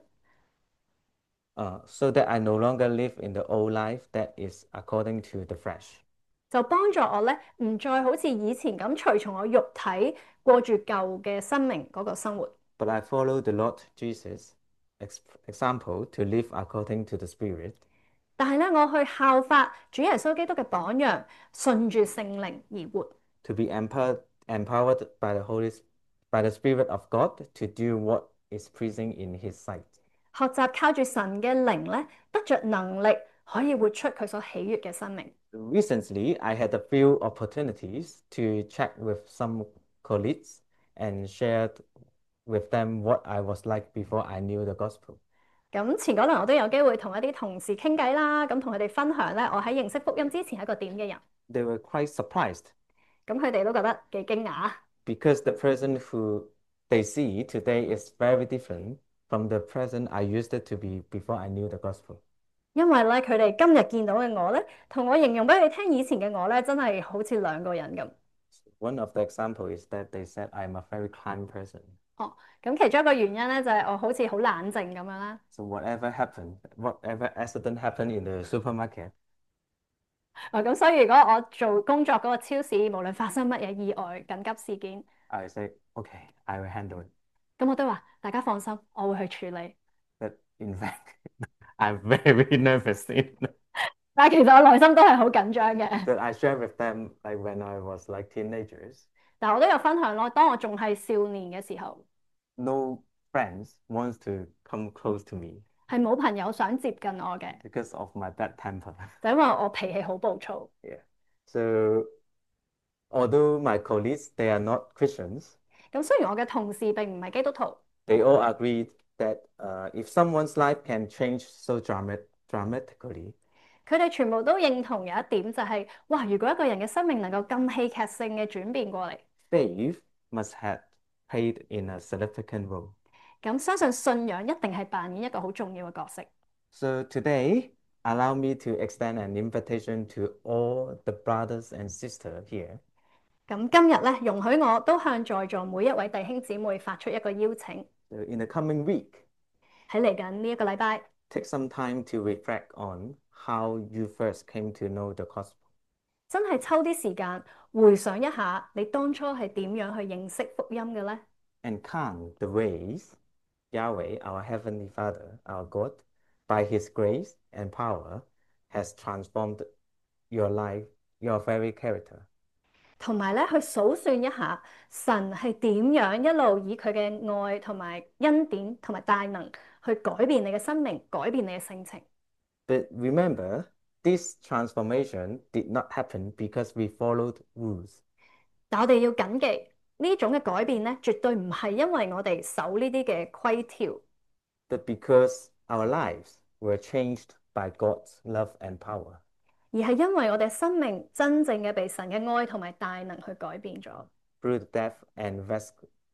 Uh, so that I no longer live in the old life that is according to the flesh, 就幫助我咧唔再好似以前咁隨從我肉體過住舊嘅生命嗰個生活。 but I follow the Lord Jesus' ex- example to live according to the Spirit, 但係咧，我去效法主耶穌基督嘅榜樣，順住聖靈而活， to be empowered, empowered by the Holy, by the Spirit of God to do what is pleasing in His sight. 學習靠住神嘅靈咧，得着能力，可以活出佢所喜悅嘅生命。 Recently, I had a few opportunities to chat with some colleagues and shared with them what I was like before I knew the gospel. 咁前嗰輪我都有機會同一啲同事傾偈啦，咁同佢哋分享咧，我喺認識福音之前係一個點嘅人。 They were quite surprised 咁佢哋都覺得幾驚訝， because the person who they see today is very different from the person I used to be before I knew the gospel. 因為咧佢哋今日見到嘅我咧，同我形容俾佢哋聽以前嘅我咧，真係好似兩個人咁。 One of the example is that they said I'm a very calm person. 哦，咁其中一個原因咧就係我好似好冷靜咁樣啦。 So whatever happened, whatever accident happened in the supermarket, 啊，咁所以如果我做工作嗰個超市，無論發生乜嘢意外、緊急事件， I say, okay, I will handle it. 咁我都話大家放心，我會去處理。 But in fact, I'm very nervous. In- 但係其實我內心都係好緊張嘅。 that I share with them like when I was like teenagers. 但係我都有分享咯，當我仲係少年嘅時候， No friends wants to come close to me 係冇朋友想接近我嘅， because of my bad temper. 就因為我脾氣好暴躁。 Yeah. So although my colleagues they are not Christians, 咁雖然我嘅同事並唔係基督徒， they all agreed that uh, if someone's life can change so dramat dramatically, 佢哋全部都認同有一點就係、哇！如果一個人嘅生命能夠咁戲劇性嘅轉變過嚟， faith must have played in a significant role. 咁相信信仰一定係扮演一個好重要嘅角色。 So today, allow me to extend an invitation to all the brothers and sisters here 咁今日咧，容許我都向在座每一位弟兄姊妹發出一個邀請， So in the coming week, 喺嚟緊呢一個禮拜， take some time to reflect on how you first came to know the gospel 真係抽啲時間回想一下你當初係點樣去認識福音嘅咧？ and count the ways Yahweh, our Heavenly Father, our God, by His grace and power, has transformed your life, your very character. 同埋咧去數算一下神係點樣一路以佢嘅愛同埋恩典同埋大能去改變你嘅生命，改變你嘅性情。 But remember, this transformation did not happen because we followed rules. 但我哋要謹記呢種嘅改變咧，絕對唔係因為我哋守呢啲嘅規條， But because our lives were changed by God's love and power. 而係因為我哋生命真正嘅被神嘅愛同埋大能去改變咗。 Through the death and res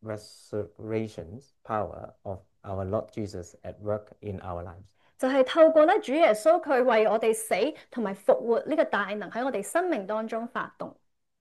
resurrection power of our Lord Jesus at work in our lives. 就係透過咧主耶穌佢為我哋死同埋復活呢個大能喺我哋生命當中發動。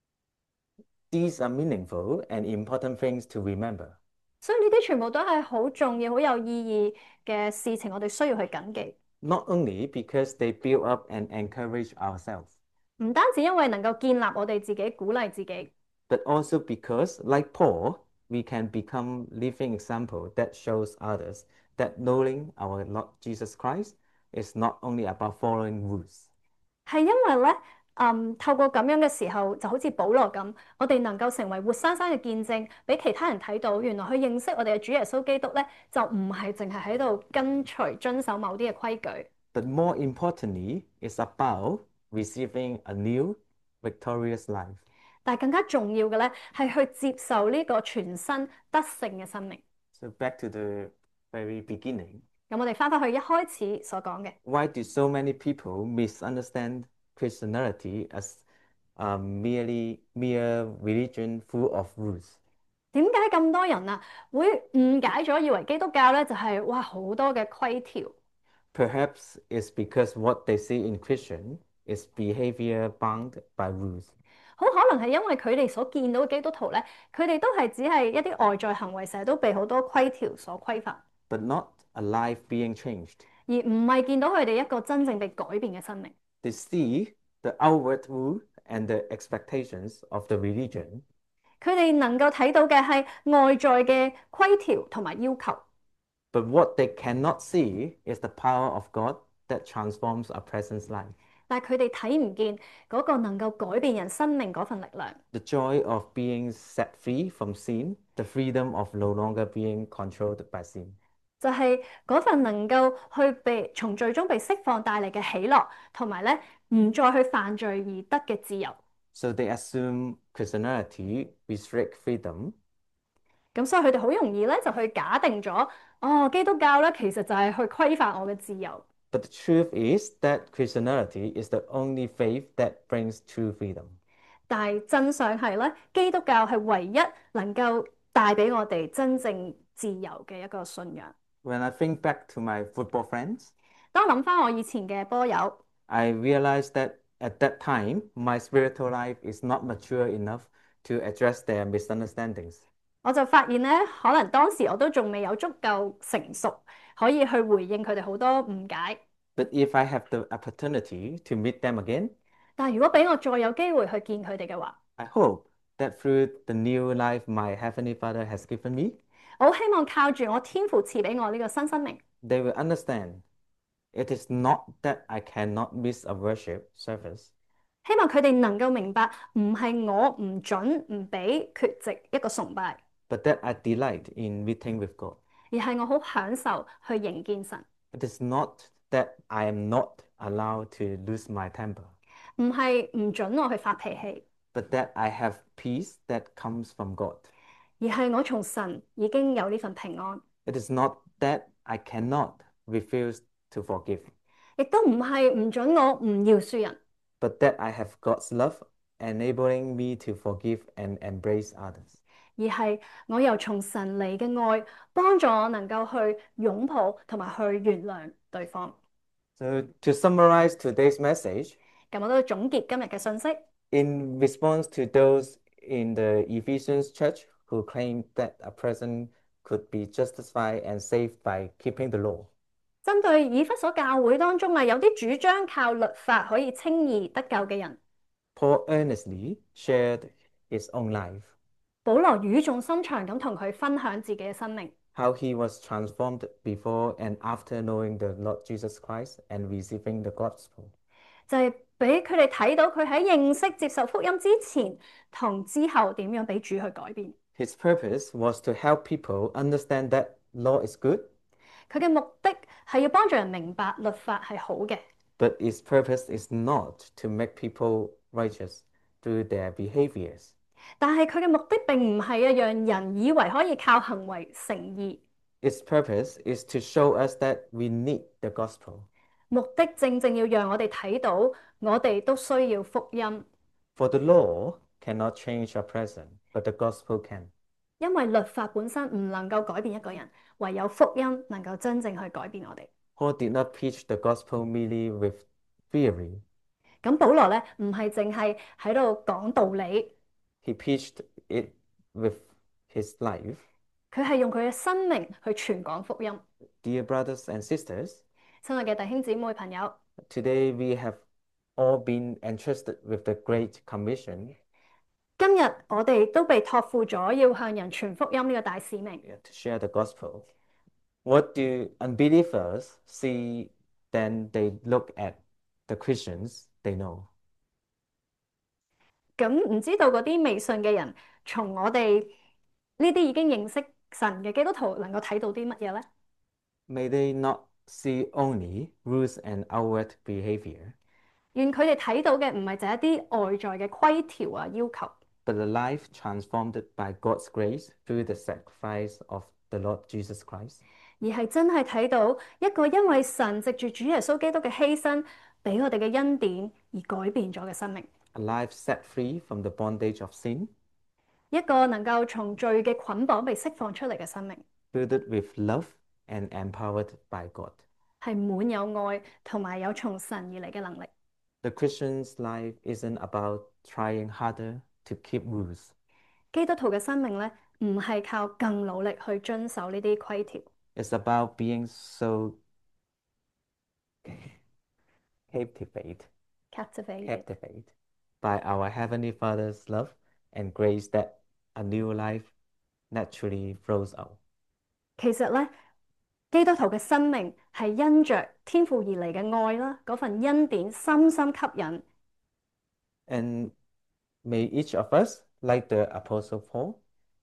These are meaningful and important things to remember. 所以呢啲全部都係好重要、好有意義嘅事情，我哋需要去謹記。 Not only because they build up and encourage ourselves, 唔單止因為能夠建立我哋自己、鼓勵自己， but also because, like Paul, we can become living example that shows others that knowing our Lord Jesus Christ is not only about following rules, 係因為咧，嗯，透過咁樣嘅時候，就好似保羅咁，我哋能夠成為活生生嘅見證，俾其他人睇到，原來去認識我哋嘅主耶穌基督咧，就唔係淨係喺度跟隨遵守某啲嘅規矩， but more importantly, it's about receiving a new, victorious life. 但係更加重要嘅咧，係去接受呢個全新得勝嘅生命。 So back to the very beginning. 咁我哋翻返去一開始所講嘅， Why do so many people misunderstand Christianity as a merely mere religion full of rules? 點解咁多人啊會誤解咗，以為基督教咧就係、哇好多嘅規條？ Perhaps it's because what they see in Christian is behavior bound by rules. 好可能係因為佢哋所見到嘅基督徒咧，佢哋都係只係一啲外在行為，成日都被好多規條所規範， but not a life being changed. 而唔係見到佢哋一個真正被改變嘅生命。 They see the outward rule and the expectations of the religion, 佢哋能夠睇到嘅係外在嘅規條同埋要求， but what they cannot see is the power of God that transforms a person's life. 但係佢哋睇唔見嗰個能夠改變人生命嗰份力量， The joy of being set free from sin, the freedom of no longer being controlled by sin. 就係嗰份能夠去被從罪中被釋放帶嚟嘅喜樂，同埋咧唔再去犯罪而得嘅自由。 So they assume Christianity restrict freedom, 咁所以佢哋好容易咧就去假定咗，哦，基督教咧其實就係去規範我嘅自由。 but the truth is that Christianity is the only faith that brings true freedom. 但係真相係咧，基督教係唯一能夠帶俾我哋真正自由嘅一個信仰。 When I think back to my football friends, 當我諗翻我以前嘅波友， I realized that at that time, my spiritual life is not mature enough to address their misunderstandings. 我就發現咧，可能當時我都仲未有足夠成熟，可以去回應佢哋好多誤解。 But if I have the opportunity to meet them again, 但係如果俾我再有機會去見佢哋嘅話， I hope that through the new life my Heavenly Father has given me, 我好希望靠住我天父賜俾我呢個新生命， they will understand it is not that I cannot miss a worship service, 希望佢哋能夠明白，唔係我唔準唔俾缺席一個崇拜， but that I delight in meeting with God. 而係我好享受去迎見神， It is not that I am not allowed to lose my temper, 唔係唔準我去發脾氣， but that I have peace that comes from God. 而係我從神已經有呢份平安， It is not that I cannot refuse to forgive, 亦都唔係唔準我唔饒恕人， but that I have God's love enabling me to forgive and embrace others. 而係我由從神嚟嘅愛幫助我能夠去擁抱同埋去原諒對方。 So, to summarize today's message, 咁我都總結今日嘅信息。 in response to those in the Ephesians church who claimed that a person could be justified and saved by keeping the law, 針對以弗所教會當中啊，有啲主張靠律法可以稱義得救嘅人， Paul earnestly shared his own life, 保羅語重心長咁同佢分享自己嘅生命， how he was transformed before and after knowing the Lord Jesus Christ and receiving the gospel. 就係俾佢哋睇到佢喺認識接受福音之前同之後點樣俾主去改變。 His purpose was to help people understand that law is good, 佢嘅目的係要幫助人明白律法係好嘅， but its purpose is not to make people righteous through their behaviors. 但係佢嘅目的並唔係啊，讓人以為可以靠行為成義。 Its purpose is to show us that we need the gospel. 目的正正要讓我哋睇到，我哋都需要福音， For the law cannot change a person, but the gospel can. 因為律法本身唔能夠改變一個人，唯有福音能夠真正去改變我哋。 Paul did not preach the gospel merely with theory. 咁保羅咧唔係淨係喺度講道理， He preached it with his life. 佢係用佢嘅生命去傳講福音。 Dear brothers and sisters, 親愛嘅弟兄姊妹朋友， today we have all been entrusted with the Great Commission 今日我哋都被託付咗要向人傳福音呢個大使命。 to share the gospel. What do unbelievers see then they look at the Christians they know? 咁唔知道嗰啲未信嘅人，從我哋呢啲已經認識神嘅基督徒，能夠睇到啲乜嘢呢？ May they not see only rules and outward behavior, 願佢哋睇到嘅唔係就係一啲外在嘅規條啊要求， but a life transformed by God's grace through the sacrifice of the Lord Jesus Christ. 而係真係睇到一個因為神藉住主耶穌基督嘅犧牲，俾我哋嘅恩典而改變咗嘅生命， A life set free from the bondage of sin, 一個能夠從罪嘅捆綁被釋放出嚟嘅生命， filled with love and empowered by God. 係滿有愛同埋有從神而嚟嘅能力。 The Christian's life isn't about trying harder to keep rules. 基督徒嘅生命咧，唔係靠更努力去遵守呢啲規條， It's about being so captivated, captivated captivated by our Heavenly Father's love and grace that a new life naturally flows out. 其實咧，基督徒嘅生命係因着天父而嚟嘅愛啦，嗰份恩典深深吸引。 And may each of us, like the Apostle Paul,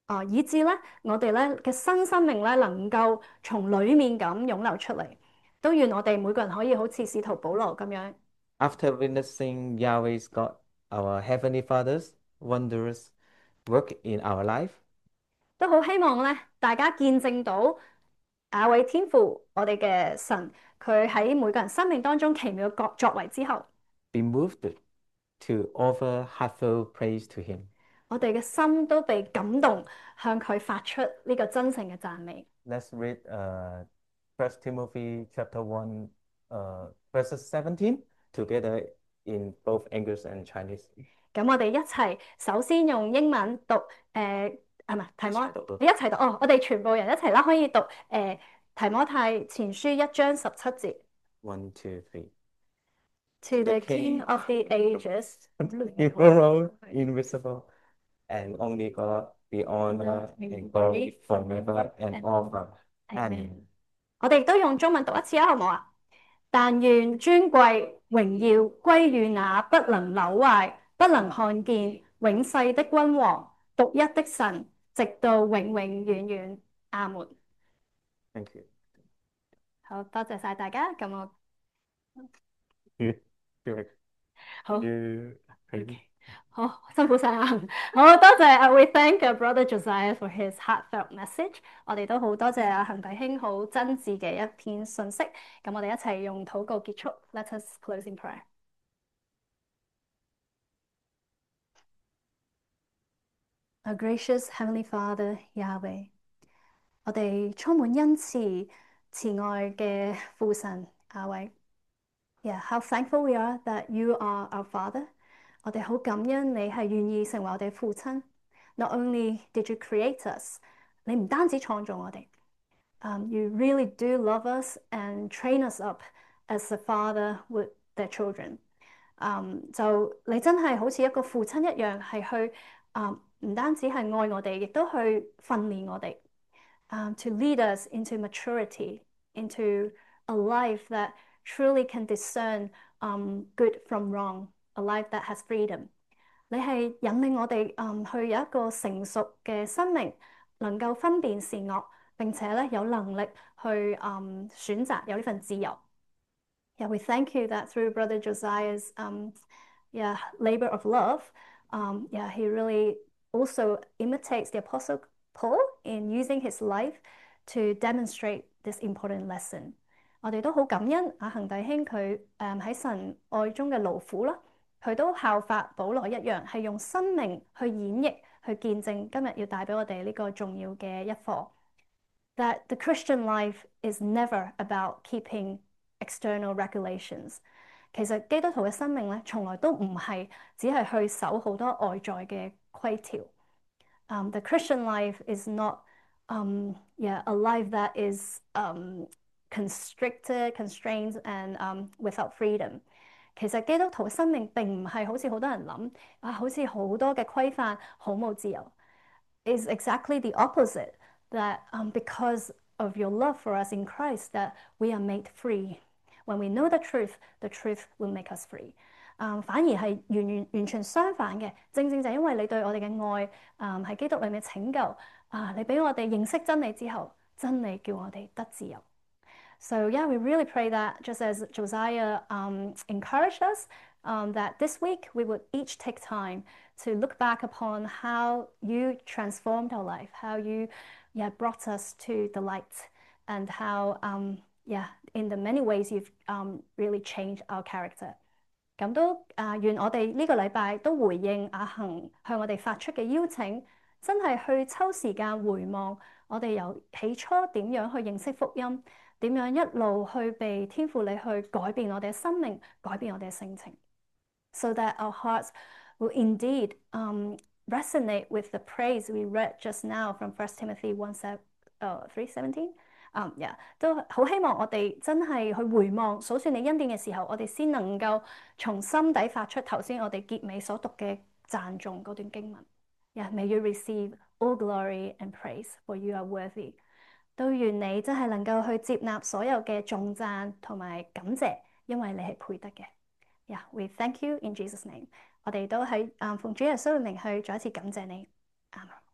啊，以致咧我哋咧嘅新生命咧能夠從裡面咁湧流出嚟。都願我哋每個人可以好似使徒保羅咁樣。 After witnessing Yahweh's God, our Heavenly Father's wondrous work in our life, 都好希望咧，大家見證到雅偉天父，我哋嘅神，佢喺每個人生命當中奇妙嘅作為之後， be moved to offer heartfelt praise to Him. 我哋嘅心都被感動，向佢發出呢個真誠嘅讚美。 Let's read uh, First Timothy chapter one, uh, verses seventeen together in both English and Chinese. 咁我哋一齊首先用英文讀，誒、呃、啊唔係提摩，你一齊讀哦，我哋全部人一齊啦，可以讀誒、呃、提摩太前書一章十七節。 One, two, three. To the King of the ages, Invisible, invisible, and only God be honor and glory forever and ever. Amen. 我哋都用中文讀一次啊，好唔好啊？但願尊貴榮耀歸於那不能朽壞、不能看見、永世的君王、獨一的神，直到永永遠遠。阿門。 Thank you. 好，多謝晒大家。咁我 You, you, 好 you. Okay. 好，辛苦晒啊！好多謝 We thank Brother Josiah for his heartfelt message。我哋都好多謝阿恒弟兄好真摯嘅一篇信息。咁我哋一齊用禱告結束。Let us close in prayer. Our gracious Heavenly Father Yahweh，我哋充滿恩慈、慈愛嘅父神亞偉。Yeah, how thankful we are that you are our Father。我哋好感恩你係願意成為我哋父親。Not only did you create us，你唔單止創造我哋，um, you really do love us and train us up as a father with their children。Um, 就你真係好似一個父親一樣，係去啊唔、um, 單止係愛我哋，亦都去訓練我哋。Um, to lead us into maturity, into a life that truly can discern um, good from wrong, a life that has freedom。你係引領我哋嗯去有一個成熟嘅生命，能夠分辨善惡，並且咧有能力去嗯選擇有呢份自由。Yeah, we thank you that through Brother Josiah's um, yeah, labor of love, um, yeah, he really also imitates the Apostle Paul in using his life to demonstrate this important lesson。我哋都好感恩阿恒弟兄佢誒喺神愛中嘅勞苦啦，佢都效法保羅一樣，係用生命去演繹、去見證今日要帶俾我哋呢個重要嘅一課。That the Christian life is never about keeping external regulations。其實基督徒嘅生命咧，從來都唔係只係去守好多外在嘅規條。Um, the Christian life is not, um, yeah, a life that is um, constricted, constrained, and um, without freedom。其實基督徒嘅生命並唔係好似好多人諗啊，好似好多嘅規範，好冇自由。Is exactly the opposite. That um, because of your love for us in Christ, that we are made free. When we know the truth, the truth will make us free。嗯，反而係完完完全相反嘅，正正就係因為你對我哋嘅愛，嗯喺基督裏面拯救啊，你俾我哋認識真理之後，真理叫我哋得自由。So yeah, we really pray that just as Josiah um, encouraged us, um, that this week we would each take time to look back upon how you transformed our life, how you yeah, brought us to the light, and how um, yeah, in the many ways you've um, really changed our character。咁都啊，願我哋呢個禮拜都回應阿恒向我哋發出嘅邀請，真係去抽時間回望我哋由起初點樣去認識福音，點樣一路去被天父你去改變我哋嘅生命，改變我哋嘅性情。So that our hearts will indeed um, resonate with the praise we read just now from First Timothy one three seventeen。嗯，呀、um, yeah, 都好希望我哋真係去回望數算你恩典嘅時候，我哋先能夠從心底發出頭先我哋結尾所讀嘅讚頌嗰段經文。Yeah, may you receive all glory and praise, for you are worthy。都願你真係能夠去接納所有嘅頌讚同埋感謝，因為你係配得嘅。Yeah, we thank you in Jesus' name。我哋都喺、um, 奉主耶穌嘅名去再一次感謝你。阿門。